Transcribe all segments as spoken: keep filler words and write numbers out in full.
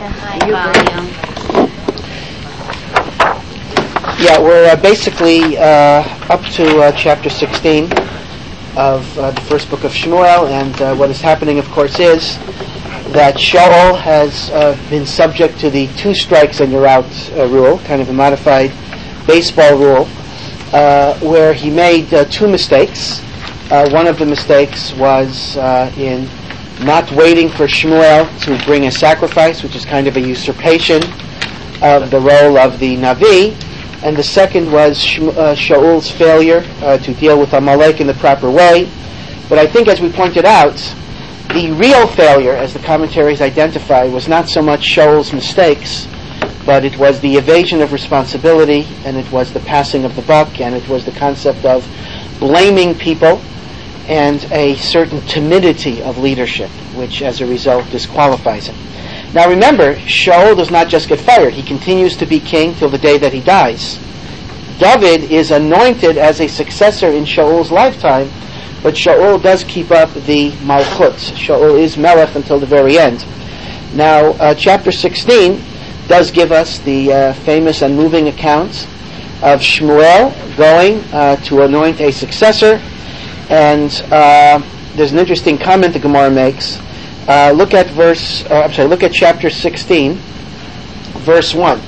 Yeah, we're uh, basically uh, up to uh, chapter sixteen of uh, the first book of Shmuel, and uh, what is happening, of course, is that Shaul has uh, been subject to the two strikes and you're out uh, rule, kind of a modified baseball rule, uh, where he made uh, two mistakes. Uh, one of the mistakes was uh, in not waiting for Shmuel to bring a sacrifice, which is kind of a usurpation of the role of the Navi. And the second was Shmu, uh, Shaul's failure uh, to deal with Amalek in the proper way. But I think, as we pointed out, the real failure, as the commentaries identify, was not so much Shaul's mistakes, but it was the evasion of responsibility, and it was the passing of the buck, and it was the concept of blaming people, and a certain timidity of leadership, which as a result disqualifies him. Now remember, Shaul does not just get fired. He continues to be king till the day that he dies. David is anointed as a successor in Shaul's lifetime, but Shaul does keep up the Malchut. Shaul is Melech until the very end. Now, uh, chapter sixteen does give us the uh, famous and moving account of Shmuel going uh, to anoint a successor. And uh, there's an interesting comment the Gemara makes. Uh, look at verse. Uh, I'm sorry. Look at chapter sixteen, verse one.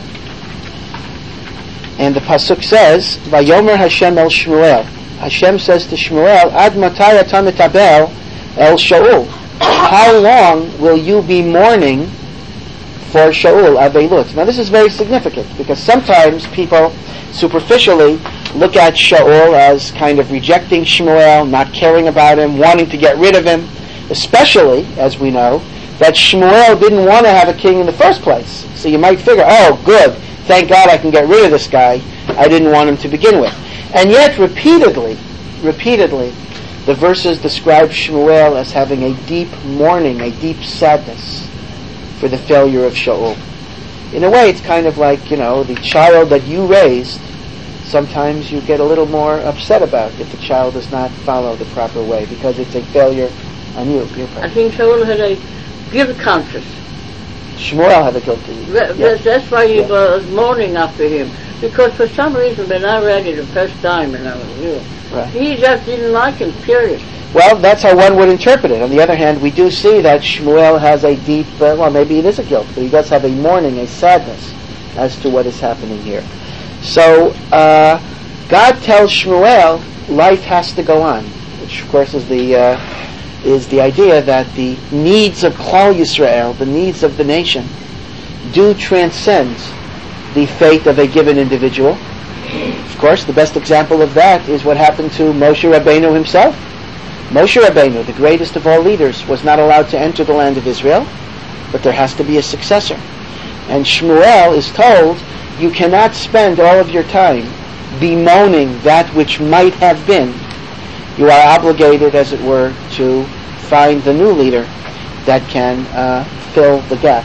And the pasuk says, "Vayomer Hashem el Shmuel." Hashem says to Shmuel, "Ad matay ata metabel el Shaul." How long will you be mourning for Shaul avelut? Now this is very significant because sometimes people superficially look at Shaul as kind of rejecting Shmuel, not caring about him, wanting to get rid of him. Especially, as we know, that Shmuel didn't want to have a king in the first place. So you might figure, oh, good, thank God I can get rid of this guy. I didn't want him to begin with. And yet, repeatedly, repeatedly, the verses describe Shmuel as having a deep mourning, a deep sadness for the failure of Shaul. In a way, it's kind of like, you know, the child that you raised, sometimes you get a little more upset about if the child does not follow the proper way because it's a failure on you. I think Shaul had a guilt conscience. Shmuel had a guilty. That, yes. That's why he yeah. was mourning after him. Because for some reason, when I read it the first time and I was new, right. he just didn't like him, period. Well, that's how one would interpret it. On the other hand, we do see that Shmuel has a deep, uh, well, maybe it is a guilt, but he does have a mourning, a sadness as to what is happening here. So, uh, God tells Shmuel life has to go on, which of course is the uh, is the idea that the needs of Klal Yisrael, the needs of the nation, do transcend the fate of a given individual. Of course, the best example of that is what happened to Moshe Rabbeinu himself. Moshe Rabbeinu, the greatest of all leaders, was not allowed to enter the land of Israel, but there has to be a successor. And Shmuel is told, you cannot spend all of your time bemoaning that which might have been. You are obligated, as it were, to find the new leader that can uh, fill the gap.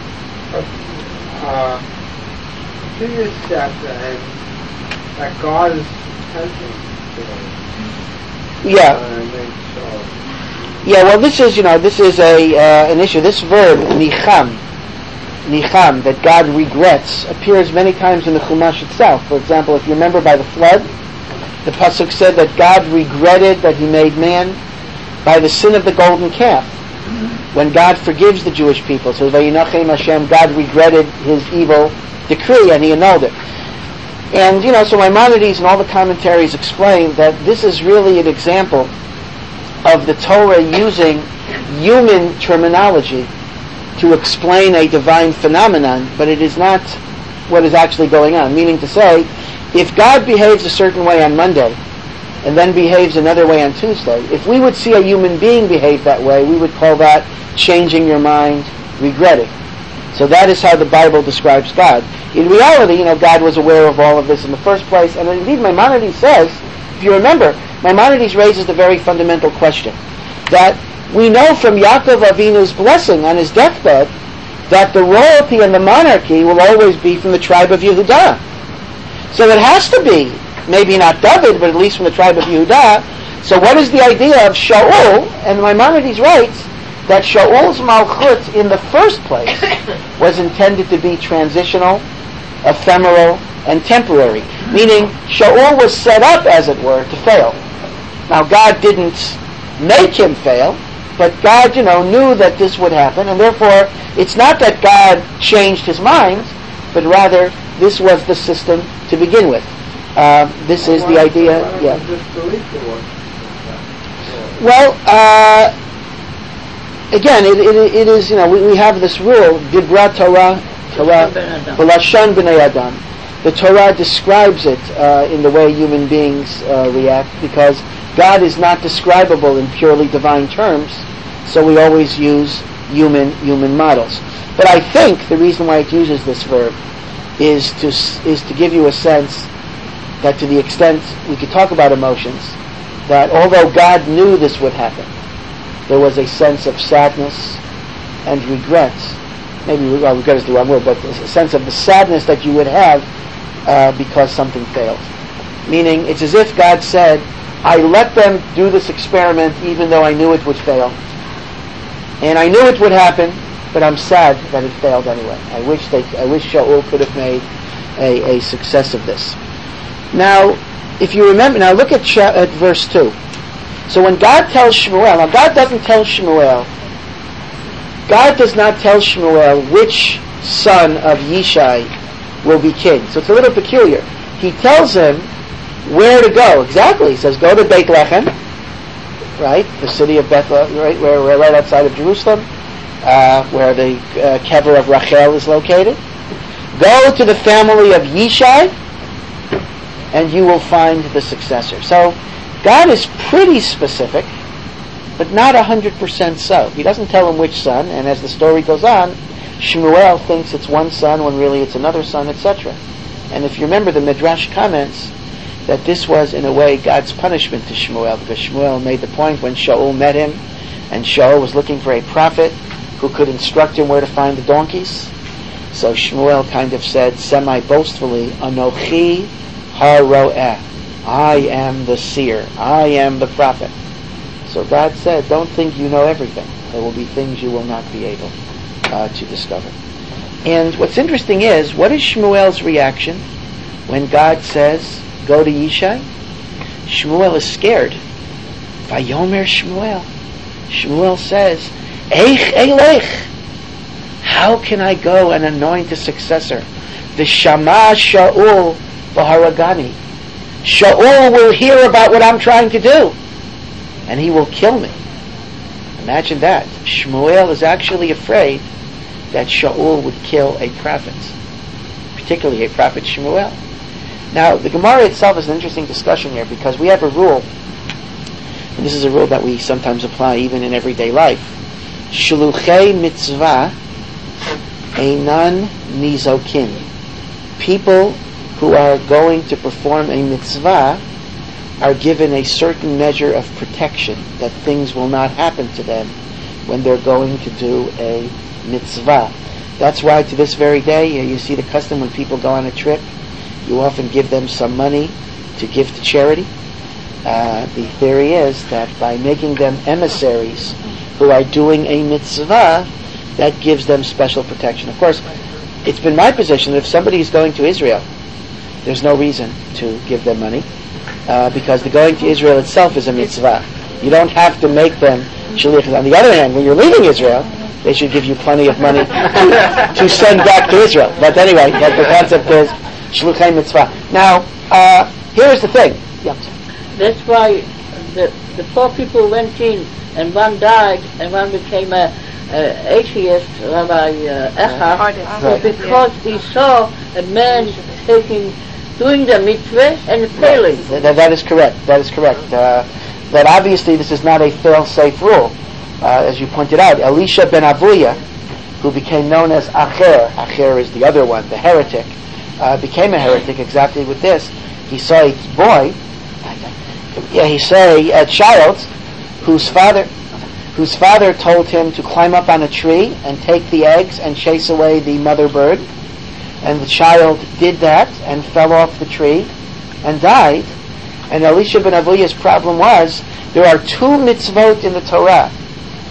Uh, previous chapter and that God is tempting. Yeah. Yeah. Well, this is you know this is a uh, an issue. This verb nicham, nicham, that God regrets, appears many times in the Chumash itself. For example, if you remember by the flood, the pasuk said that God regretted that He made man by the sin of the golden calf. When God forgives the Jewish people, so Vayinachem Hashem, God regretted His evil decree and He annulled it. And you know, so Maimonides and all the commentaries explain that this is really an example of the Torah using human terminology to explain a divine phenomenon, but it is not what is actually going on. Meaning to say, if God behaves a certain way on Monday and then behaves another way on Tuesday, if we would see a human being behave that way, we would call that changing your mind, regretting. So that is how the Bible describes God. In reality, you know, God was aware of all of this in the first place, and indeed Maimonides says, if you remember, Maimonides raises the very fundamental question, that we know from Yaakov Avinu's blessing on his deathbed that the royalty and the monarchy will always be from the tribe of Yehudah. So it has to be, maybe not David, but at least from the tribe of Yehudah. So what is the idea of Shaul? And Maimonides writes that Shaul's malchut in the first place was intended to be transitional, ephemeral, and temporary. Meaning, Shaul was set up, as it were, to fail. Now, God didn't make him fail, but God, you know, knew that this would happen, and therefore, it's not that God changed his mind, but rather, this was the system to begin with. Uh, this is the idea, yeah. Well, uh, again, it, it, it is, you know, we, we have this rule, Dibra Torah, Torah, B'lashon b'nei Adam. The Torah describes it uh, in the way human beings uh, react, because God is not describable in purely divine terms, so we always use human human models. But I think the reason why it uses this verb is to is to give you a sense that to the extent we could talk about emotions, that although God knew this would happen, there was a sense of sadness and regret. Maybe well, regret is the wrong word, but a sense of the sadness that you would have uh, because something failed. Meaning, it's as if God said, I let them do this experiment even though I knew it would fail. And I knew it would happen, but I'm sad that it failed anyway. I wish they, I wish Shaul could have made a, a success of this. Now, if you remember, now look at, cha- at verse two. So when God tells Shmuel, now God doesn't tell Shmuel, God does not tell Shmuel which son of Yishai will be king. So it's a little peculiar. He tells him where to go. Exactly. He says, go to Beit Lechem, right? The city of Bethlehem, right, where, where, right outside of Jerusalem, uh, where the uh, kever of Rachel is located. Go to the family of Yishai, and you will find the successor. So God is pretty specific, but not one hundred percent so. He doesn't tell him which son, and as the story goes on, Shmuel thinks it's one son when really it's another son, et cetera. And if you remember, the Midrash comments that this was, in a way, God's punishment to Shmuel, because Shmuel made the point when Shaul met him, and Shaul was looking for a prophet who could instruct him where to find the donkeys. So Shmuel kind of said, semi-boastfully, Anochi ha-ro'eh, I am the seer, I am the prophet. So God said, don't think you know everything. There will be things you will not be able uh, to discover. And what's interesting is, what is Shmuel's reaction when God says, go to Yishai? Shmuel is scared. Vayomer Shmuel. Shmuel says, Eich Elech. How can I go and anoint a successor? The Shama Shaul Baharagani. Shaul will hear about what I'm trying to do, and he will kill me. Imagine that. Shmuel is actually afraid that Shaul would kill a prophet, particularly a prophet Shmuel. Now, the Gemara itself is an interesting discussion here, because we have a rule, and this is a rule that we sometimes apply even in everyday life. Shluchei mitzvah einan nizokin. People who are going to perform a mitzvah are given a certain measure of protection, that things will not happen to them when they're going to do a mitzvah. That's why to this very day, you see the custom when people go on a trip, you often give them some money to give to charity. Uh, the theory is that by making them emissaries who are doing a mitzvah, that gives them special protection. Of course, it's been my position that if somebody is going to Israel, there's no reason to give them money, uh, because the going to Israel itself is a mitzvah. You don't have to make them shalichim. On the other hand, when you're leaving Israel, they should give you plenty of money to, to send back to Israel. But anyway, but the concept is shluchei mitzvah. Now, uh, here's the thing. Yeah. That's why the the four people went in, and one died, and one became a, a atheist, Rabbi uh, Echad, right. because he saw a man taking, doing the mitzvah and failing. Right. That, that is correct. That is correct. Uh, that obviously this is not a fail-safe rule. Uh, as you pointed out, Elisha ben Avuya, who became known as Acher, Acher is the other one, the heretic, uh, became a heretic exactly with this. He saw a boy, yeah, he saw a, a child whose father, whose father told him to climb up on a tree and take the eggs and chase away the mother bird. And the child did that and fell off the tree and died. And Elisha ben Avuya's problem was, there are two mitzvot in the Torah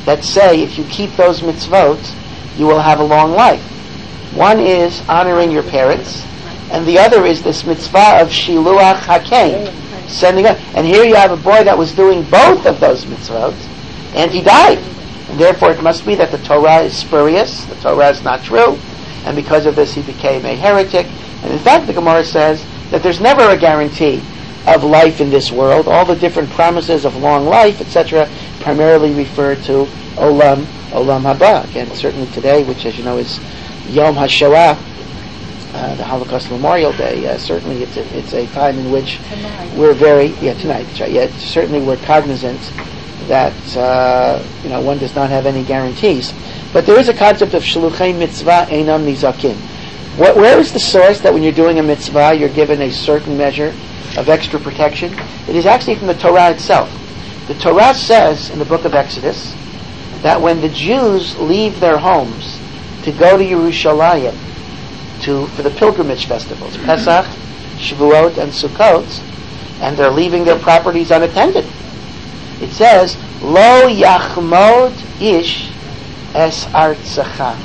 that say if you keep those mitzvot, you will have a long life. One is honoring your parents, and the other is this mitzvah of shiluach hakein, sending up. And here you have a boy that was doing both of those mitzvot, and he died. And therefore it must be that the Torah is spurious, the Torah is not true, and because of this he became a heretic. And in fact the Gemara says that there's never a guarantee of life in this world. All the different promises of long life, et cetera, primarily refer to Olam, Olam Haba. Again, certainly today, which as you know is Yom HaShoah, uh, the Holocaust Memorial Day, uh, certainly it's a, it's a time in which tonight. we're very, yeah, tonight, that's right, yeah, certainly we're cognizant that, uh, you know, one does not have any guarantees. But there is a concept of Shluchei Mitzvah Einam Nizakin. What, where is the source that when you're doing a mitzvah, you're given a certain measure of extra protection? It is actually from the Torah itself. The Torah says in the book of Exodus that when the Jews leave their homes to go to Yerushalayim to for the pilgrimage festivals, Pesach, Shavuot, and Sukkot, and they're leaving their properties unattended, it says, Lo yachmod ish es artzacha.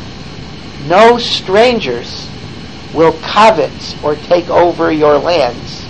No strangers will covet or take over your lands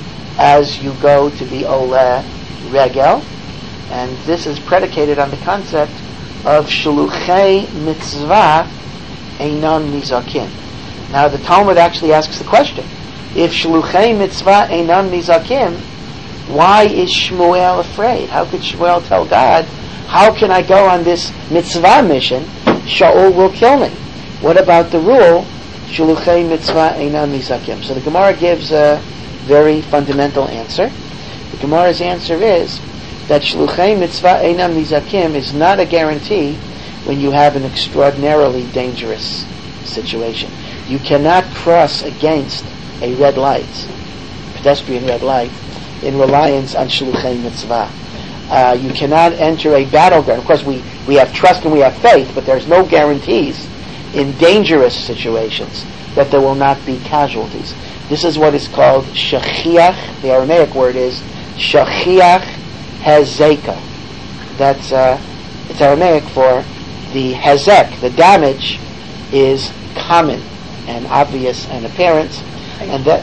as you go to the Ole Regel. And this is predicated on the concept of Shluchei Mitzvah Einon Nizakin. Now the Talmud actually asks the question, if Shluchei Mitzvah Einon Nizakin, why is Shmuel afraid? How could Shmuel tell God, how can I go on this mitzvah mission? Shaul will kill me. What about the rule, Shluchei Mitzvah Einan Nizakim? So the Gemara gives a very fundamental answer. The Gemara's answer is that Shluchei Mitzvah Einan Nizakim is not a guarantee when you have an extraordinarily dangerous situation. You cannot cross against a red light, pedestrian red light, in reliance on Shluchei Mitzvah. Uh, you cannot enter a battleground. Of course, we, we have trust and we have faith, but there's no guarantees in dangerous situations that there will not be casualties. This is what is called shachiach. The Aramaic word is shachiach hezeka. That's uh, it's Aramaic for the hezek. The damage is common and obvious and apparent, and that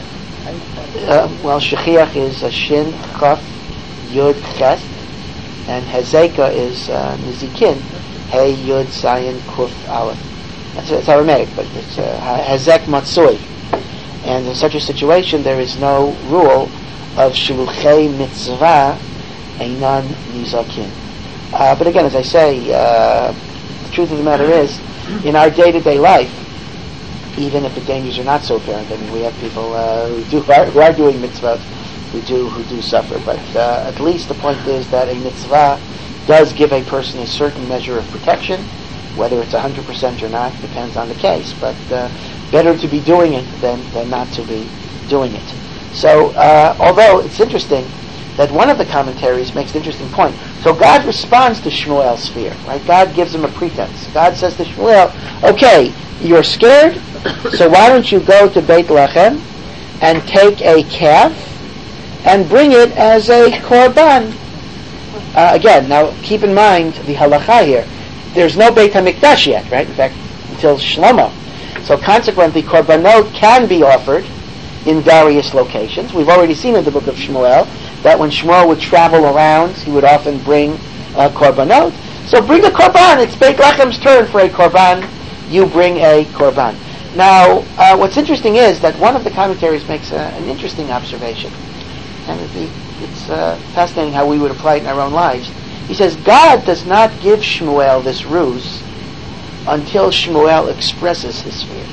uh, well, shachiach is a shin chaf yud ches, and hezeka is uh, nizikin hey yud zayin kuf aleph. That's it's Aramaic, but it's uh, hezek matsui. And in such a situation, there is no rule of shluchei mitzvah einan nizakin. Uh, but again, as I say, uh, the truth of the matter is, in our day-to-day life, even if the dangers are not so apparent, I mean, we have people uh, who do who are doing mitzvahs, who do who do suffer. But uh, at least the point is that a mitzvah does give a person a certain measure of protection. Whether it's one hundred percent or not depends on the case. But uh, better to be doing it than, than not to be doing it. So, uh, although it's interesting that one of the commentaries makes an interesting point. So God responds to Shmuel's fear, right? God gives him a pretense. God says to Shmuel, okay, you're scared, so why don't you go to Beit Lechem and take a calf and bring it as a korban. Uh, again, now keep in mind the halacha here. There's no Beit HaMikdash yet, right? In fact, until Shlomo. So consequently, korbanot can be offered in various locations. We've already seen in the book of Shmuel that when Shmuel would travel around, he would often bring uh, korbanot. So bring a korban. It's Beit Lechem's turn for a korban. You bring a korban. Now, uh, what's interesting is that one of the commentaries makes a, an interesting observation. And it'd be, it's uh, fascinating how we would apply it in our own lives. He says, God does not give Shmuel this ruse until Shmuel expresses his fear.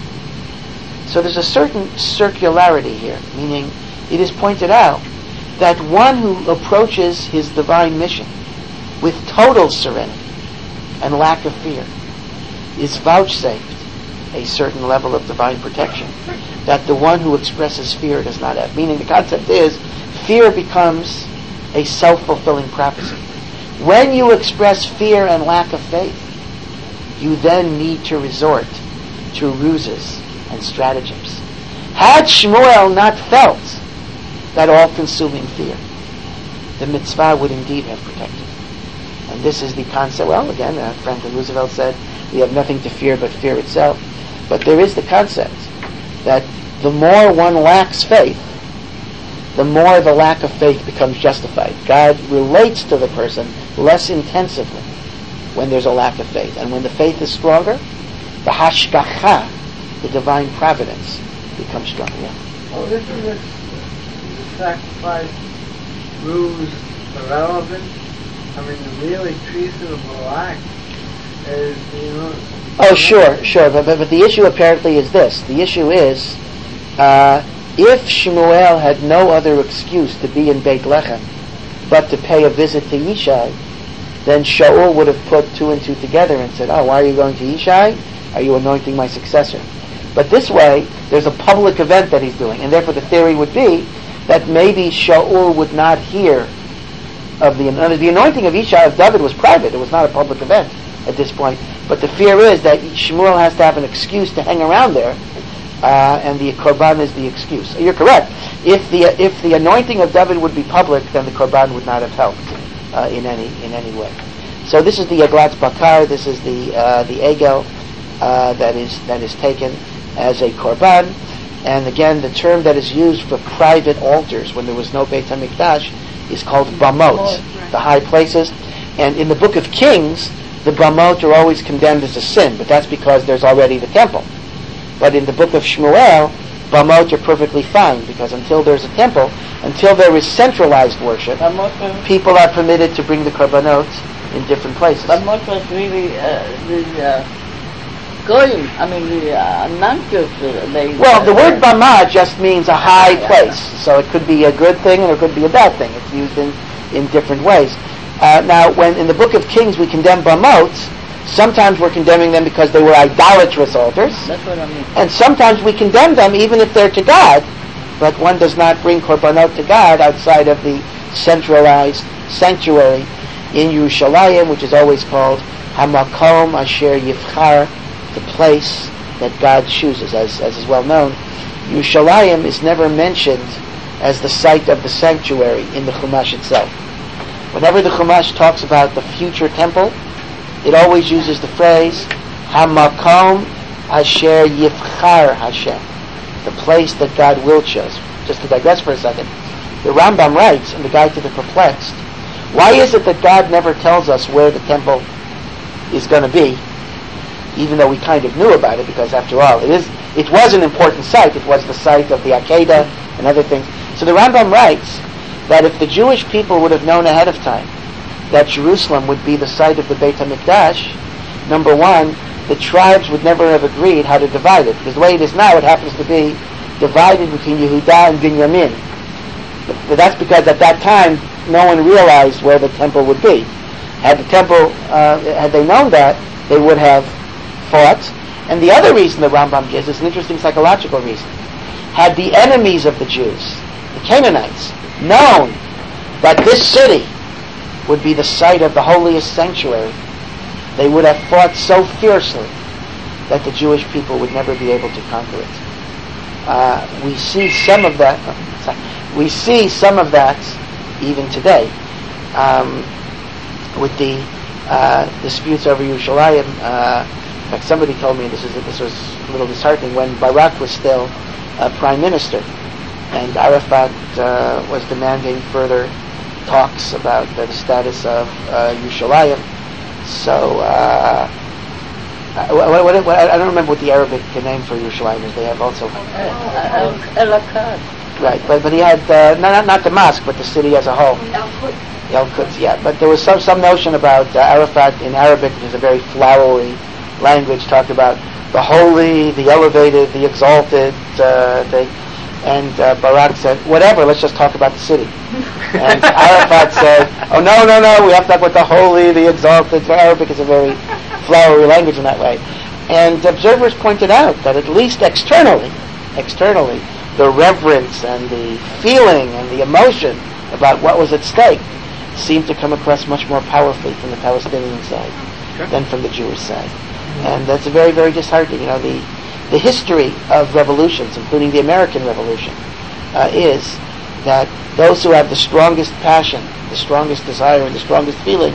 So there's a certain circularity here, meaning it is pointed out that one who approaches his divine mission with total serenity and lack of fear is vouchsafed a certain level of divine protection that the one who expresses fear does not have. Meaning the concept is, fear becomes a self-fulfilling prophecy. When you express fear and lack of faith, you then need to resort to ruses and stratagems. Had Shmuel not felt that all-consuming fear, the mitzvah would indeed have protected him. And this is the concept. Well, again, uh, Franklin Roosevelt said, we have nothing to fear but fear itself. But there is the concept that the more one lacks faith, the more the lack of faith becomes justified. God relates to the person less intensively when there's a lack of faith. And when the faith is stronger, the hashgacha, the divine providence, becomes stronger. Yeah. Well, isn't this sacrifice rules irrelevant? I mean, the really treasonable act is, you know... Oh, sure, sure. But, but, but the issue apparently is this. The issue is, uh, if Shmuel had no other excuse to be in Beit Lechem but to pay a visit to Yishai, then Shaul would have put two and two together and said, oh, why are you going to Yishai? Are you anointing my successor? But this way, there's a public event that he's doing, and therefore the theory would be that maybe Shaul would not hear of the anointing. The anointing of Yishai of David was private. It was not a public event at this point. But the fear is that Shmuel has to have an excuse to hang around there, uh, and the korban is the excuse. You're correct. If the if the anointing of David would be public, then the korban would not have helped uh, in any in any way. So this is the Eglat Bakar. This is the uh, the egel uh, that is that is taken as a korban. And again, the term that is used for private altars when there was no Beit HaMikdash is called bamot, the high places. And in the Book of Kings, the bamot are always condemned as a sin, but that's because there's already the temple. But in the Book of Shmuel, bamot are perfectly fine, because until there's a temple, until there is centralized worship, people are permitted to bring the korbanot in different places. Bamot was really uh, the uh, goyim, I mean the uh, non-Jews. Uh, well, the uh, word bama just means a high place, so it could be a good thing or it could be a bad thing. It's used in, in different ways. Uh, now, when in the Book of Kings we condemn bamot, sometimes we're condemning them because they were idolatrous altars. That's what I mean. And sometimes we condemn them even if they're to God, but one does not bring korbanot to God outside of the centralized sanctuary in Yerushalayim, which is always called Hamakom Asher Yivchar, the place that God chooses, as, as is well known. Yerushalayim is never mentioned as the site of the sanctuary in the Chumash itself. Whenever the Chumash talks about the future temple, it always uses the phrase Hamakom Asher Yivchar Hashem, the place that God will choose. Just to digress for a second, the Rambam writes in the Guide to the Perplexed, why is it that God never tells us where the temple is going to be, even though we kind of knew about it, because after all, it is it was an important site. It was the site of the Akedah and other things. So the Rambam writes that if the Jewish people would have known ahead of time that Jerusalem would be the site of the Beit HaMikdash, number one, the tribes would never have agreed how to divide it, because the way it is now, it happens to be divided between Yehudah and Binyamin. But that's because at that time, no one realized where the temple would be. Had the temple, uh, had they known that, they would have fought. And the other reason the Rambam gives is an interesting psychological reason. Had the enemies of the Jews, the Canaanites, known that this city would be the site of the holiest sanctuary, they would have fought so fiercely that the Jewish people would never be able to conquer it. Uh, we see some of that. We see some of that even today, um, with the uh, disputes over Yerushalayim. Uh, in fact, somebody told me this is this was a little disheartening when Barak was still uh, prime minister, and Arafat uh, was demanding further talks about uh, the status of uh, Yerushalayim. So uh, what, what, what, I don't remember what the Arabic name for Yerushalayim is. They have also El-Akkad. Right, but but he had uh, not not the mosque, but the city as a whole. Al-Quds, yeah. But there was some some notion about uh, Arafat in Arabic, which is a very flowery language, talked about the holy, the elevated, the exalted uh, thing. And uh, Barak said, whatever, let's just talk about the city. And Arafat said, oh no, no, no, we have to talk about the holy, the exalted. So Arabic is a very flowery language in that way. And observers pointed out that at least externally, externally, the reverence and the feeling and the emotion about what was at stake seemed to come across much more powerfully from the Palestinian side sure. than from the Jewish side. Mm-hmm. And that's a very, very disheartening. You know, the the history of revolutions, including the American Revolution, uh, is that those who have the strongest passion, the strongest desire, and the strongest feeling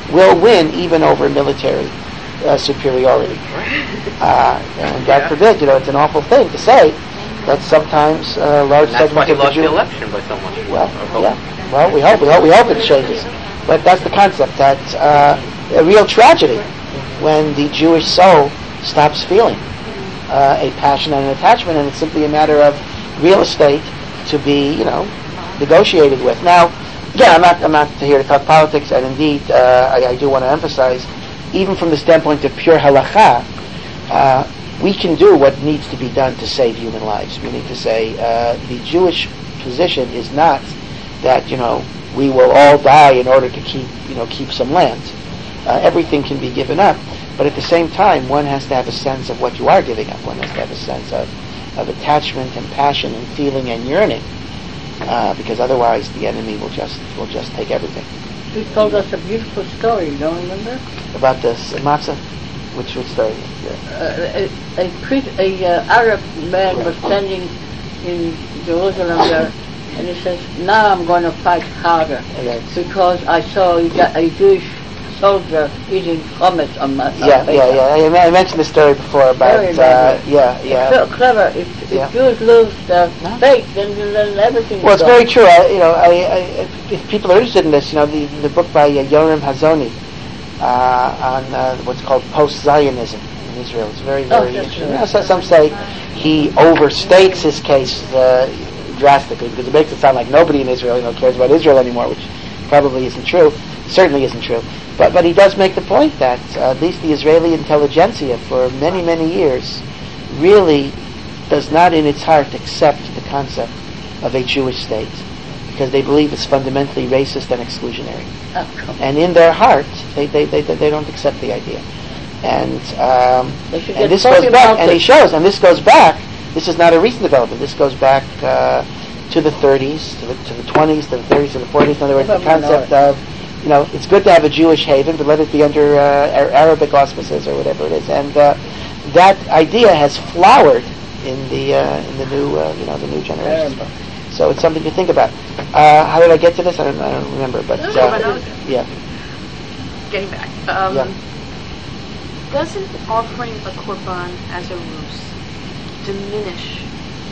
will win even over military uh, superiority. Uh, and God forbid, you know, it's an awful thing to say that sometimes uh, large and that's why segments he of the lost Jew- the election by so much. Well, yeah. Well, we hope we hope we hope it changes. But that's the concept. That's uh, a real tragedy when the Jewish soul stops feeling uh, a passion and an attachment, and it's simply a matter of real estate to be, you know, negotiated with. Now, again, I'm not I'm not here to talk politics, and indeed, uh, I, I do want to emphasize, even from the standpoint of pure halakha, uh, we can do what needs to be done to save human lives. Meaning to say, uh, the Jewish position is not that, you know, we will all die in order to keep, you know, keep some land. Uh, everything can be given up, but at the same time, one has to have a sense of what you are giving up. One has to have a sense of, of attachment and passion and feeling and yearning, uh, because otherwise the enemy will just will just take everything. He told us a beautiful story. You don't remember? About this matzah, which which story? Yeah. Uh, a a, pre- a uh, Arab man was standing in Jerusalem there, and he says, "Now I'm going to fight harder Right. because I saw you got a Jewish soldier eating hummus on my Yeah, my yeah, yeah. I, I mentioned the story before about, Very uh, lovely. yeah, yeah. It's so clever. If, if Yeah. Jews lose their No. faith, then, then everything Well, is it's gone. very true. I, you know, I, I, if people are interested in this, you know, the, the book by uh, Yoram Hazoni uh, on uh, what's called post-Zionism in Israel. It's very, very Oh, that's interesting. right. You know, so some say he overstates his case uh, drastically because it makes it sound like nobody in Israel, you know, cares about Israel anymore, which probably isn't true. Certainly isn't true. But but he does make the point that uh, at least the Israeli intelligentsia for many, many years really does not in its heart accept the concept of a Jewish state because they believe it's fundamentally racist and exclusionary. Oh, come on. And in their heart, they they, they, they don't accept the idea. And um, They should and get this Poppy goes back, Malthus. and he shows, and this goes back, this is not a recent development, this goes back uh, to the thirties, to the, to the twenties, to the thirties, to the forties. In other words, the Well, I know concept of, you know, it's good to have a Jewish haven, but let it be under uh, Ar- Arabic auspices or whatever it is. And uh, that idea has flowered in the uh, in the new uh, you know the new generation. So it's something to think about. Uh, how did I get to this? I don't, I don't remember. But uh, yeah, Getting back. Um, Yeah. Doesn't offering a korban as a ruse diminish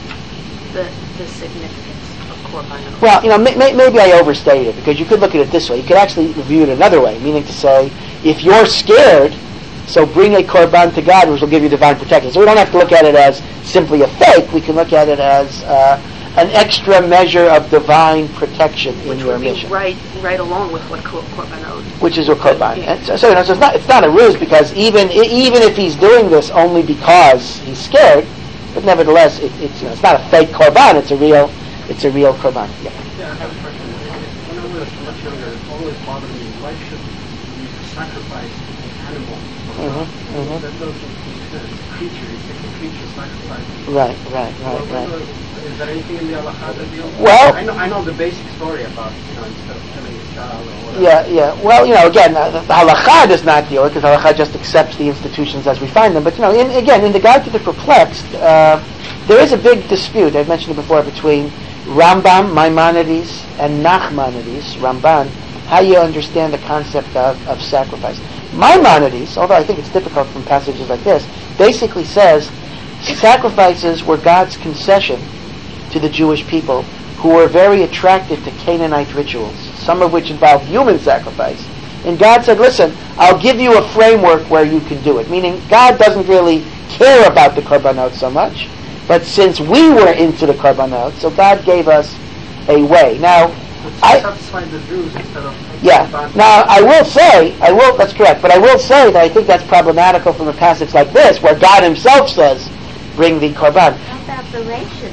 the the significance of korban? well, you know, may, may, maybe I overstated it because you could look at it this way. You could actually view it another way, meaning to say, if you're scared, so bring a korban to God, which will give you divine protection. So we don't have to look at it as simply a fake. We can look at it as uh, an extra measure of divine protection in Which your would be mission. right, right along with what kor- korbanot. Which is what korban. And so, so, you know, so it's not it's not a ruse because even i- even if he's doing this only because he's scared, but nevertheless, it, it's you know, it's not a fake korban. It's a real it's a real korban. Yeah. Yeah, I have a question. When I was much younger, it always bothered me, why should you sacrifice an animal? Mhm, mhm. That doesn't make sense. Creature, you take a creature, sacrifice it. Right, right, Well, right, right. Is there anything in the halakha that deals with Well- I know, I know the basic story about, you know, instead of killing a child or whatever. Yeah, yeah. Well, you know, again, uh, the halakha does not deal with it because halakha just accepts the institutions as we find them. But you know, in, again, in the Guide to the Perplexed, uh, there is a big dispute. I've mentioned it before between Rambam, Maimonides, and Nachmanides, Ramban. How you understand the concept of, of sacrifice? Maimonides, although I think it's difficult from passages like this, basically says sacrifices were God's concession to the Jewish people, who were very attracted to Canaanite rituals, some of which involved human sacrifice. And God said, listen, I'll give you a framework where you can do it. Meaning, God doesn't really care about the korbanot so much, but since we were into the korbanot, so God gave us a way. Now, I... satisfy the Jews instead of... Yeah. Now, I will say, I will, that's correct, but I will say that I think that's problematical from a passage like this, where God himself says, bring the korban. How about the racist?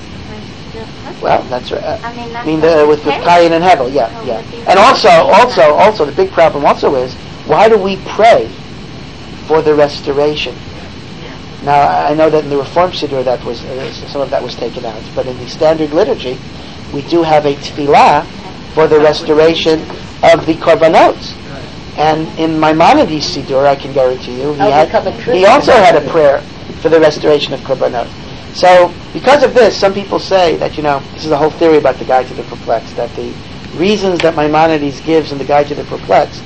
Well, that's right. Uh, I mean, that's I mean, what the, we with, with say. Cain and Hevel, yeah, So yeah. would be And also, right. also, also, the big problem also is, why do we pray for the restoration? Now, I I know that in the Reform Siddur that was, uh, some of that was taken out, but in the standard liturgy, we do have a tefillah for the restoration of the korbanot. And in Maimonides Siddur, I can guarantee you, he, I'll had, become a Christian. he also had a prayer for the restoration of korbanot. So, because of this, some people say that, you know, this is a whole theory about the Guide to the Perplexed, that the reasons that Maimonides gives in the Guide to the Perplexed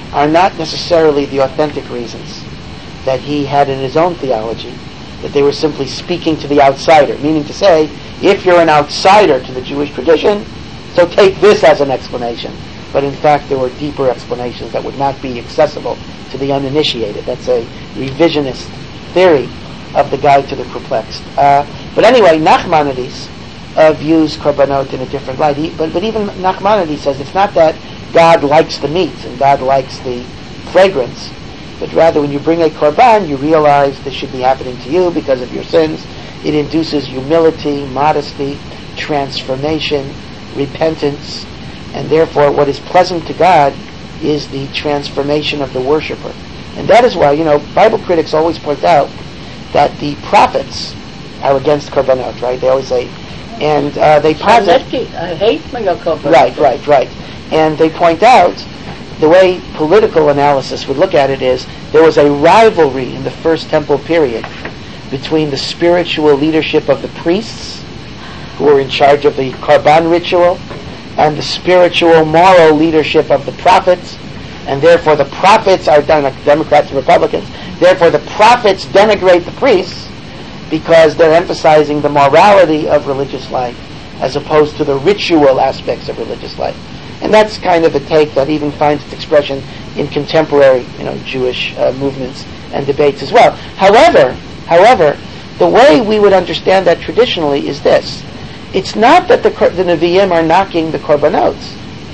are not necessarily the authentic reasons that he had in his own theology, that they were simply speaking to the outsider, meaning to say, if you're an outsider to the Jewish tradition, so take this as an explanation. But in fact, there were deeper explanations that would not be accessible to the uninitiated. That's a revisionist theory of the Guide to the Perplexed. Uh, but anyway, Nachmanides uh, views korbanot in a different light. He, but, but even Nachmanides says it's not that God likes the meat and God likes the fragrance, but rather when you bring a korban, you realize this should be happening to you because of your sins. It induces humility, modesty, transformation, repentance, and therefore what is pleasant to God is the transformation of the worshiper. And that is why, you know, Bible critics always point out that the prophets are against korbanot, right? They always say, and uh, they posit... I hate mega korbanot. Right, right, right. And they point out, the way political analysis would look at it is, there was a rivalry in the First Temple period between the spiritual leadership of the priests, who were in charge of the korban ritual, and the spiritual moral leadership of the prophets, and therefore the prophets are Democrats and Republicans. Therefore the prophets denigrate the priests because they're emphasizing the morality of religious life as opposed to the ritual aspects of religious life. And that's kind of a take that even finds its expression in contemporary, you know, Jewish uh, movements and debates as well. However, however, the way we would understand that traditionally is this. It's not that the, the Nevi'im are knocking the korbanos,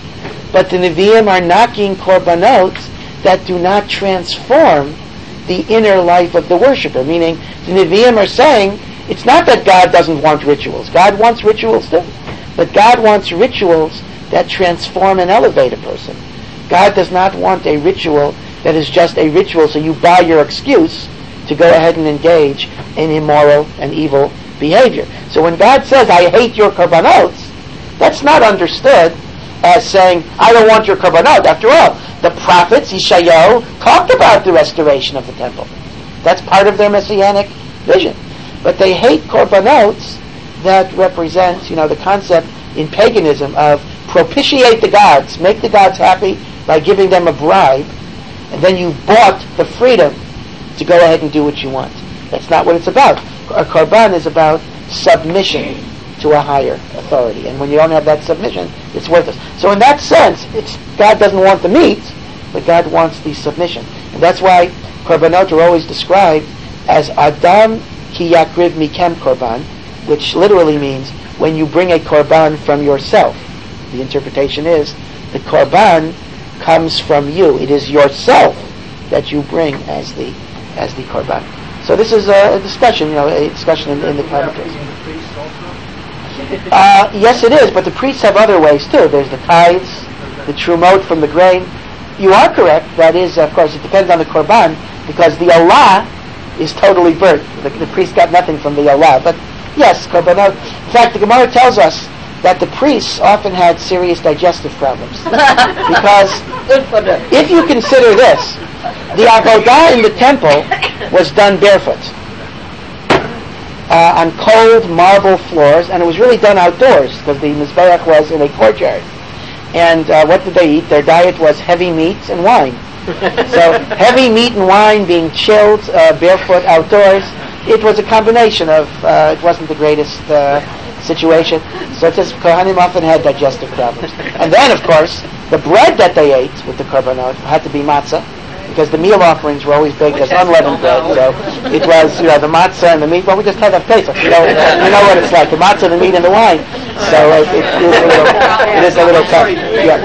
but the Nevi'im are knocking korbanos that do not transform the inner life of the worshiper. Meaning, the Nevi'im are saying, it's not that God doesn't want rituals. God wants rituals too. But God wants rituals that transform and elevate a person. God does not want a ritual that is just a ritual so you buy your excuse to go ahead and engage in immoral and evil behavior. So when God says, I hate your korbanot, that's not understood as saying, I don't want your korbanot. After all, the prophets, Yeshayahu, talked about the restoration of the temple. That's part of their messianic vision. But they hate korbanot that represent, you know, the concept in paganism of propitiate the gods, make the gods happy by giving them a bribe, and then you've bought the freedom to go ahead and do what you want. That's not what it's about. A korban is about submission to a higher authority, and when you don't have that submission, it's worthless. So in that sense, it's God doesn't want the meat, but God wants the submission. And that's why korbanot are always described as Adam ki yakriv mikem korban, which literally means when you bring a korban from yourself. The interpretation is the korban comes from you. It is yourself that you bring as the as the korban. So this is a, a discussion, you know, a discussion in, in the commentaries. Uh, yes, it is, but the priests have other ways too. There's the tithes, the trumot from the grain. You are correct. That is, of course, it depends on the korban because the olah is totally burnt. The, the priest got nothing from the olah. But yes, korbanot. In fact, the Gemara tells us that the priests often had serious digestive problems because if you consider this, the avodah in the temple was done barefoot uh, on cold marble floors, and it was really done outdoors because the mizbeach was in a courtyard. And uh, what did they eat? Their diet was heavy meats and wine. So heavy meat and wine being chilled uh, barefoot outdoors, it was a combination of, uh, it wasn't the greatest uh, situation. So it says Kohanim often had digestive problems. And then, of course, the bread that they ate with the korbanot had to be matzah, because the meal offerings were always baked as unleavened bread. So it was, you know, the matzah and the meat. Well, we just had that Pesach. You know, you know what it's like, the matzah, the meat, and the wine. So it, it, it, is, a little, it is a little tough. Yeah.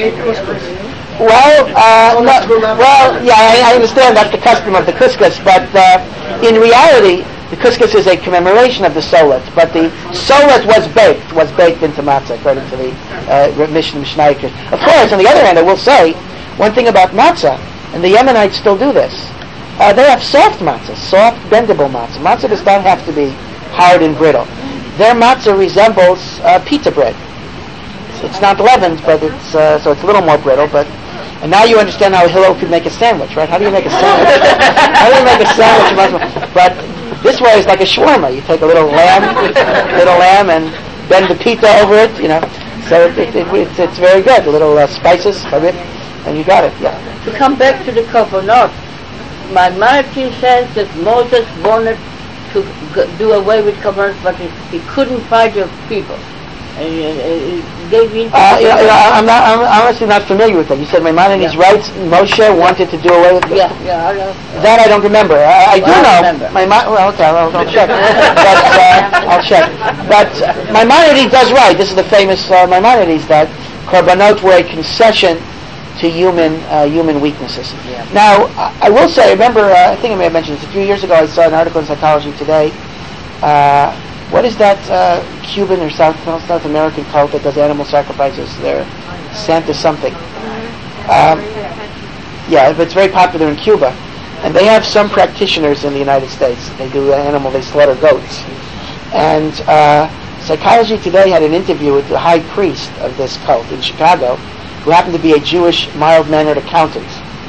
Well, uh, no, well, yeah, I, I understand that's the custom of the couscous, but uh, in reality, the couscous is a commemoration of the solet, but the solet was baked, was baked into matzah, according to the uh, Mishnah Mishnah. Of course, on the other hand, I will say one thing about matzah, and the Yemenites still do this. Uh, they have soft matzah, soft, bendable matzah. Matzah does not have to be hard and brittle. Their matzah resembles uh, pita bread. It's, it's not leavened, but it's uh, so it's a little more brittle, but. And now you understand how Hillel could make a sandwich, right? How do you make a sandwich? How do you make a sandwich? But this way is like a shawarma. You take a little lamb, little lamb, and bend the pita over it, you know. So it, it, it, it's, it's very good. A little uh, spices, a bit. And you got it, yeah. To come back to the korbanot, Maimonides says that Moses wanted to g- do away with korbanot, but he, he couldn't find the people. And he, he gave in. Uh, you know, you know, I'm not. I'm honestly not familiar with that. You said Maimonides Yeah. writes Moshe wanted to do away with. Yeah, yeah, I know. That I don't remember. I, I do Well, I know. remember. My well, okay, I'll, I'll check. but uh, I'll check. But uh, Maimonides does write. This is the famous uh, Maimonides that korbanot were a concession to human uh, human weaknesses. Yeah. Now, I, I will say. I remember. Uh, I think I may have mentioned this a few years ago. I saw an article in Psychology Today. Uh, what is that uh, Cuban or South South American cult that does animal sacrifices? They're Santa something. Um, yeah, but it's very popular in Cuba, and they have some practitioners in the United States. They do animal. They slaughter goats, and uh, Psychology Today had an interview with the high priest of this cult in Chicago, who happened to be a Jewish, mild-mannered accountant.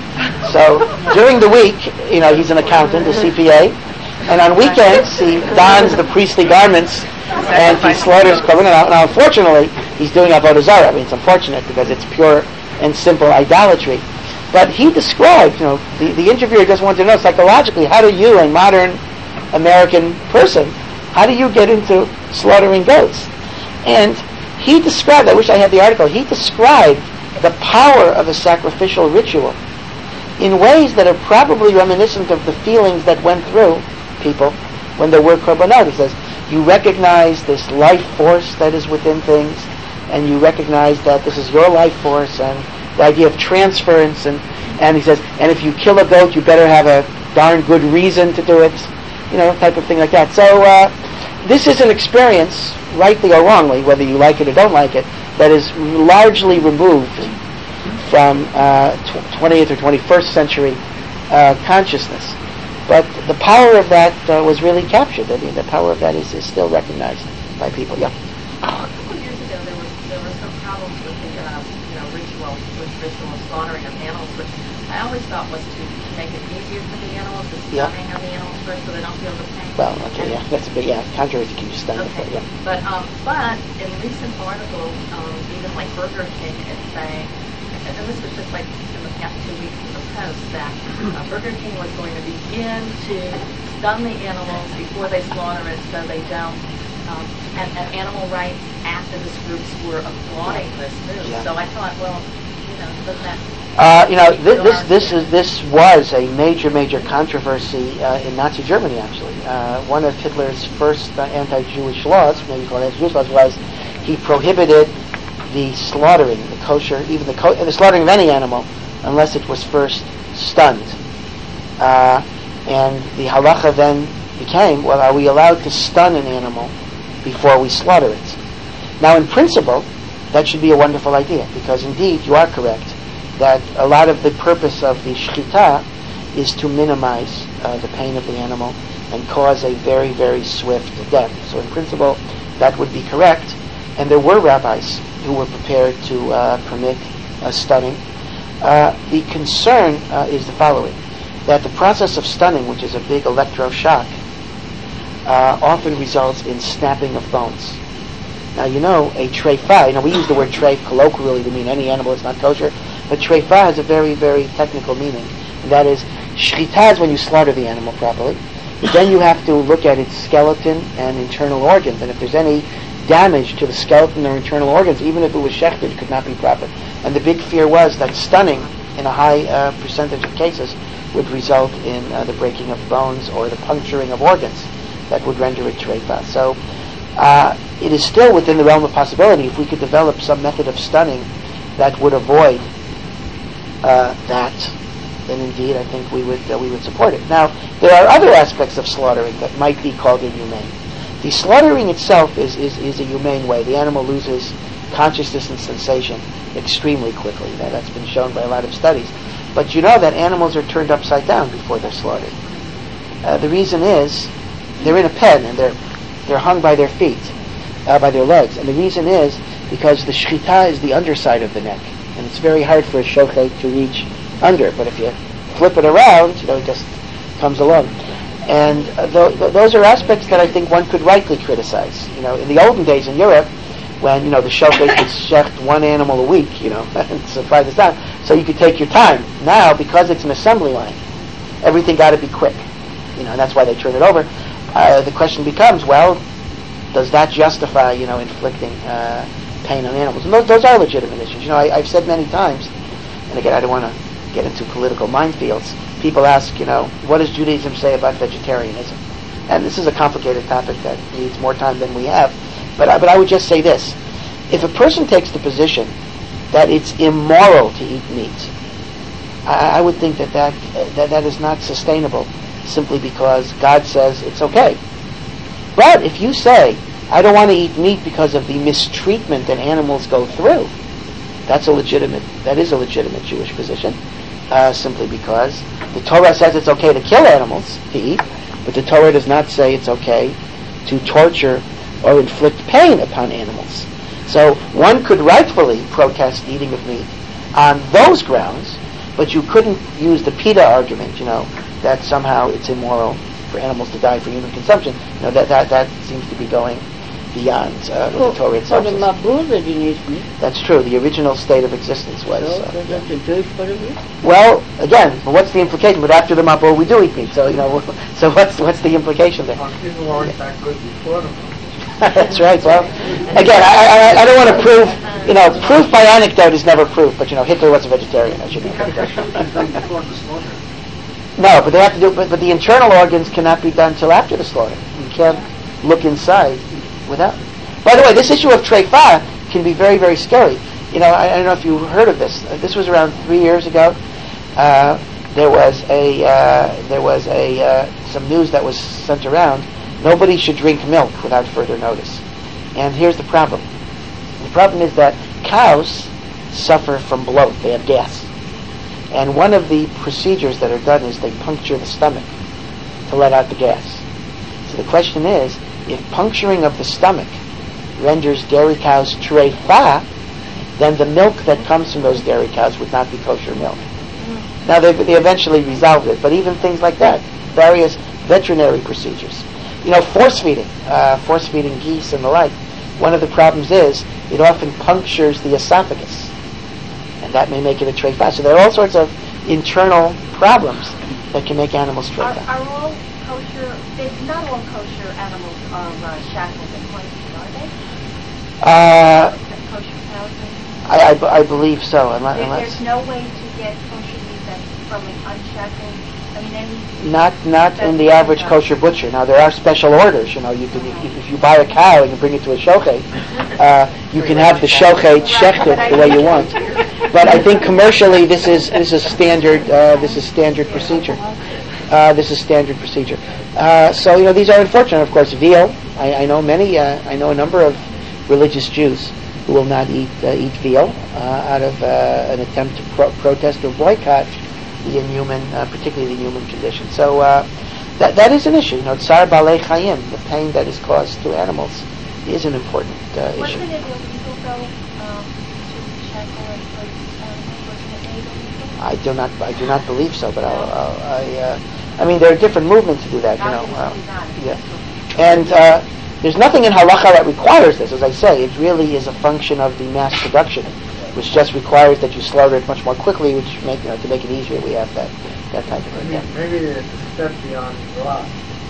So during the week, you know, he's an accountant, a C P A. And on weekends, he dons the priestly garments and he slaughters korban. Now, now, unfortunately, he's doing avodah zarah. I mean, it's unfortunate because it's pure and simple idolatry. But he described, you know, the, the interviewer just wanted to know psychologically, how do you, a modern American person, how do you get into slaughtering goats? And he described, I wish I had the article, he described the power of a sacrificial ritual in ways that are probably reminiscent of the feelings that went through people when there were korbanot. He says, you recognize this life force that is within things, and you recognize that this is your life force, and the idea of transference, and, and he says, and if you kill a goat, you better have a darn good reason to do it, you know, type of thing like that. So uh, this is an experience, rightly or wrongly, whether you like it or don't like it, that is largely removed from uh, tw- twentieth or twenty-first century uh, consciousness. But the power of that uh, was really captured. I mean, the power of that is, is still recognized by people. Yeah. A couple of years ago, there was there were some problems with the uh, you know ritual with ritual slaughtering of animals, which I always thought was to make it easier for the animals, the Yeah. stunning of the animals first, so they don't feel the pain. Well, okay, yeah, that's a big yeah. Contrary to keep you stunned. Okay. Yeah. But um, but in recent articles, um, even like Burger King is saying, and this was just like in the past two weeks in the Post, that uh, Burger King was going to begin to stun the animals before they slaughter it, so they don't. Um, and, and animal rights activist groups were applauding this move. Yeah. So I thought, well, you know, doesn't that? Uh, you know, th- this this is this was a major major controversy uh, in Nazi Germany. Actually, uh, one of Hitler's first uh, anti-Jewish laws, maybe called anti-Jewish laws, was he prohibited the slaughtering, the kosher, even the co- the slaughtering of any animal, unless it was first stunned. Uh, and the halacha then became, well, are we allowed to stun an animal before we slaughter it? Now, in principle, that should be a wonderful idea, because indeed, you are correct, that a lot of the purpose of the shechita is to minimize uh, the pain of the animal and cause a very, very swift death. So in principle, that would be correct. And there were rabbis who were prepared to uh, permit uh, stunning. Uh, the concern uh, is the following, that the process of stunning, which is a big electroshock, uh, often results in snapping of bones. Now, you know, a treifa, you know, we use the word treif colloquially to mean any animal that's not kosher, but treifa has a very, very technical meaning. And that is, shechita is when you slaughter the animal properly, but then you have to look at its skeleton and internal organs, and if there's any damage to the skeleton or internal organs, even if it was shechted, could not be proper. And the big fear was that stunning, in a high uh, percentage of cases, would result in uh, the breaking of bones or the puncturing of organs that would render it treifa. So uh, it is still within the realm of possibility if we could develop some method of stunning that would avoid uh, that, then indeed I think we would uh, we would support it. Now, there are other aspects of slaughtering that might be called inhumane. The slaughtering itself is, is, is a humane way. The animal loses consciousness and sensation extremely quickly. Now, that's been shown by a lot of studies. But you know that animals are turned upside down before they're slaughtered. Uh, the reason is they're in a pen and they're they're hung by their feet, uh, by their legs. And the reason is because the shechita is the underside of the neck, and it's very hard for a shochet to reach under. But if you flip it around, you know, it just comes along. And uh, th- th- those are aspects that I think one could rightly criticize. You know, in the olden days in Europe, when, you know, the shochet could shecht one animal a week, you know, and so far this time, So you could take your time. Now, because it's an assembly line, everything got to be quick. You know, and that's why they turn it over. Uh, the question becomes, well, does that justify, you know, inflicting uh, pain on animals? And those, those are legitimate issues. You know, I, I've said many times, and again, I don't want to get into political minefields. People ask, you know, what does Judaism say about vegetarianism? And this is a complicated topic that needs more time than we have. But I, but I would just say this. If a person takes the position that it's immoral to eat meat, I, I would think that that, that that is not sustainable simply because God says it's okay. But if you say, I don't want to eat meat because of the mistreatment that animals go through, that's a legitimate, that is a legitimate Jewish position, uh, simply because the Torah says it's okay to kill animals to eat, but the Torah does not say it's okay to torture or inflict pain upon animals. So one could rightfully protest eating of meat on those grounds, but you couldn't use the PETA argument, you know, that somehow it's immoral for animals to die for human consumption. You know, that that, that seems to be going beyond uh, what Well, the Torah itself For the says. Mabul, they didn't eat meat. That's true. The original state of existence was. So, Uh, so that's a Jewish point of view. well, again, what's the implication? But after the Mabul, we do eat meat. So you know, so what's what's the implication there? Well, people weren't that good before them. That's right. Well, again, I, I, I don't want to prove, you know, proof by anecdote is never proof. But you know, Hitler was a vegetarian. I should know. Before the slaughter. No, but they have to do. But, but the internal organs cannot be done till after the slaughter. You can't look inside without. By the way, this issue of treifa can be very, very scary. You know, I, I don't know if you heard of this. Uh, this was around three years ago. Uh, there was a uh, there was a uh, some news that was sent around. Nobody should drink milk without further notice. And here's the problem. The problem is that cows suffer from bloat. They have gas. And one of the procedures that are done is they puncture the stomach to let out the gas. So the question is, if puncturing of the stomach renders dairy cows treifa, then the milk that comes from those dairy cows would not be kosher milk. Now they they eventually resolved it, but even things like that, various veterinary procedures. You know, force feeding, uh, force feeding geese and the like. One of the problems is it often punctures the esophagus, and that may make it a treifa. So there are all sorts of internal problems that can make animals Are, treifa. are all kosher, they, not all kosher animals are uh, shackled and pointed, are they? Uh, Kosher cows? and- I, I, b- I believe so, unless, There, unless there's no way to get kosher meat that's from an unshackled, I mean, any... not not in the average kosher butcher. Now there are special orders. You know, you can if, if you buy a cow and you bring it to a shochet, uh, you can have the shochet shechted the way you want. But I think commercially this is this is standard uh, this is standard procedure. Uh, this is standard procedure. Uh, so you know these are unfortunate. Of course, veal. I, I know many. Uh, I know a number of religious Jews who will not eat uh, eat veal uh, out of uh, an attempt to pro- protest or boycott the inhuman, uh, particularly the inhuman condition. So uh, that that is an issue. You know, tsar balei chayim, the pain that is caused to animals, is an important uh, issue. Wasn't it illegal, though, um, to shackle and put animals? Wasn't it made illegal? I do not I do not believe so, but I'll, I'll, I uh, I mean there are different movements to do that. You know, uh, Obviously not. yeah, and uh, there's nothing in halacha that requires this. As I say, it really is a function of the mass production, which just requires that you slaughter it much more quickly, which make you know, to make it easier. We have that that type of thing. Yeah. Maybe it's a step beyond law.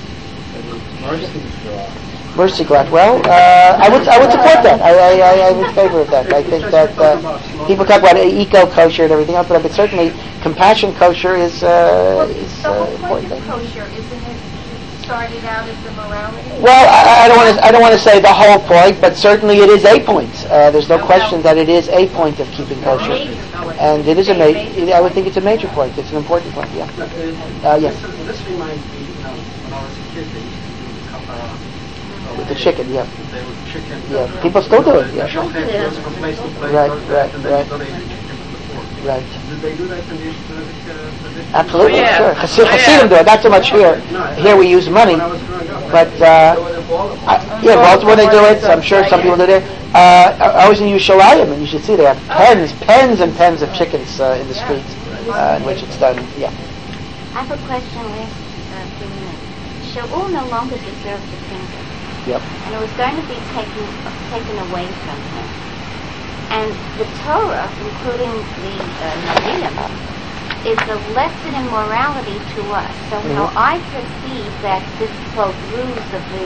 Maybe mercy's law. Mercy glad. Well, uh, I would I would support that. I I, I, I'm in favor of that. I think that uh, people talk about eco kosher and everything else, but, but certainly compassion kosher is uh, Well, is the uh, whole important. point of kosher, isn't it, started out as the morality? Well, I, I don't want to I don't want to say the whole point, but certainly it is a point. Uh, there's no question that it is a point of keeping kosher, and it is a major. I would think it's a major point. It's an important point. Yeah. Uh, yes. This, this reminds me, you know, when I was a kid, they used to do the kapara. With the chicken, yeah. They would chicken. Yeah, people still do it, yeah. The shochet goes from place to place, Right, goes right, back, and then right. you donate the chicken to the poor. Right. Did they do that in the Ashkenazic uh, tradition? Absolutely, Oh, yeah. sure. Hasi- Oh, yeah. Hasidim do it. Not so much here. Here we use money, When I was growing up, but I, uh, so in Baltimore, I, yeah, Baltimore they do it. So I'm sure some people do it. Uh, I I was in Yerushalayim, and you should see they have pens, pens and pens of chickens uh, in the streets uh, in which it's done. Yeah. I have a question last uh, few minutes. Shaul no longer deserved the kingdom, Yep. and it was going to be taken taken away from him. And the Torah, including the uh, Nevi'im, is a lesson in morality to us. So Mm-hmm. how I perceive that this quote ruse of the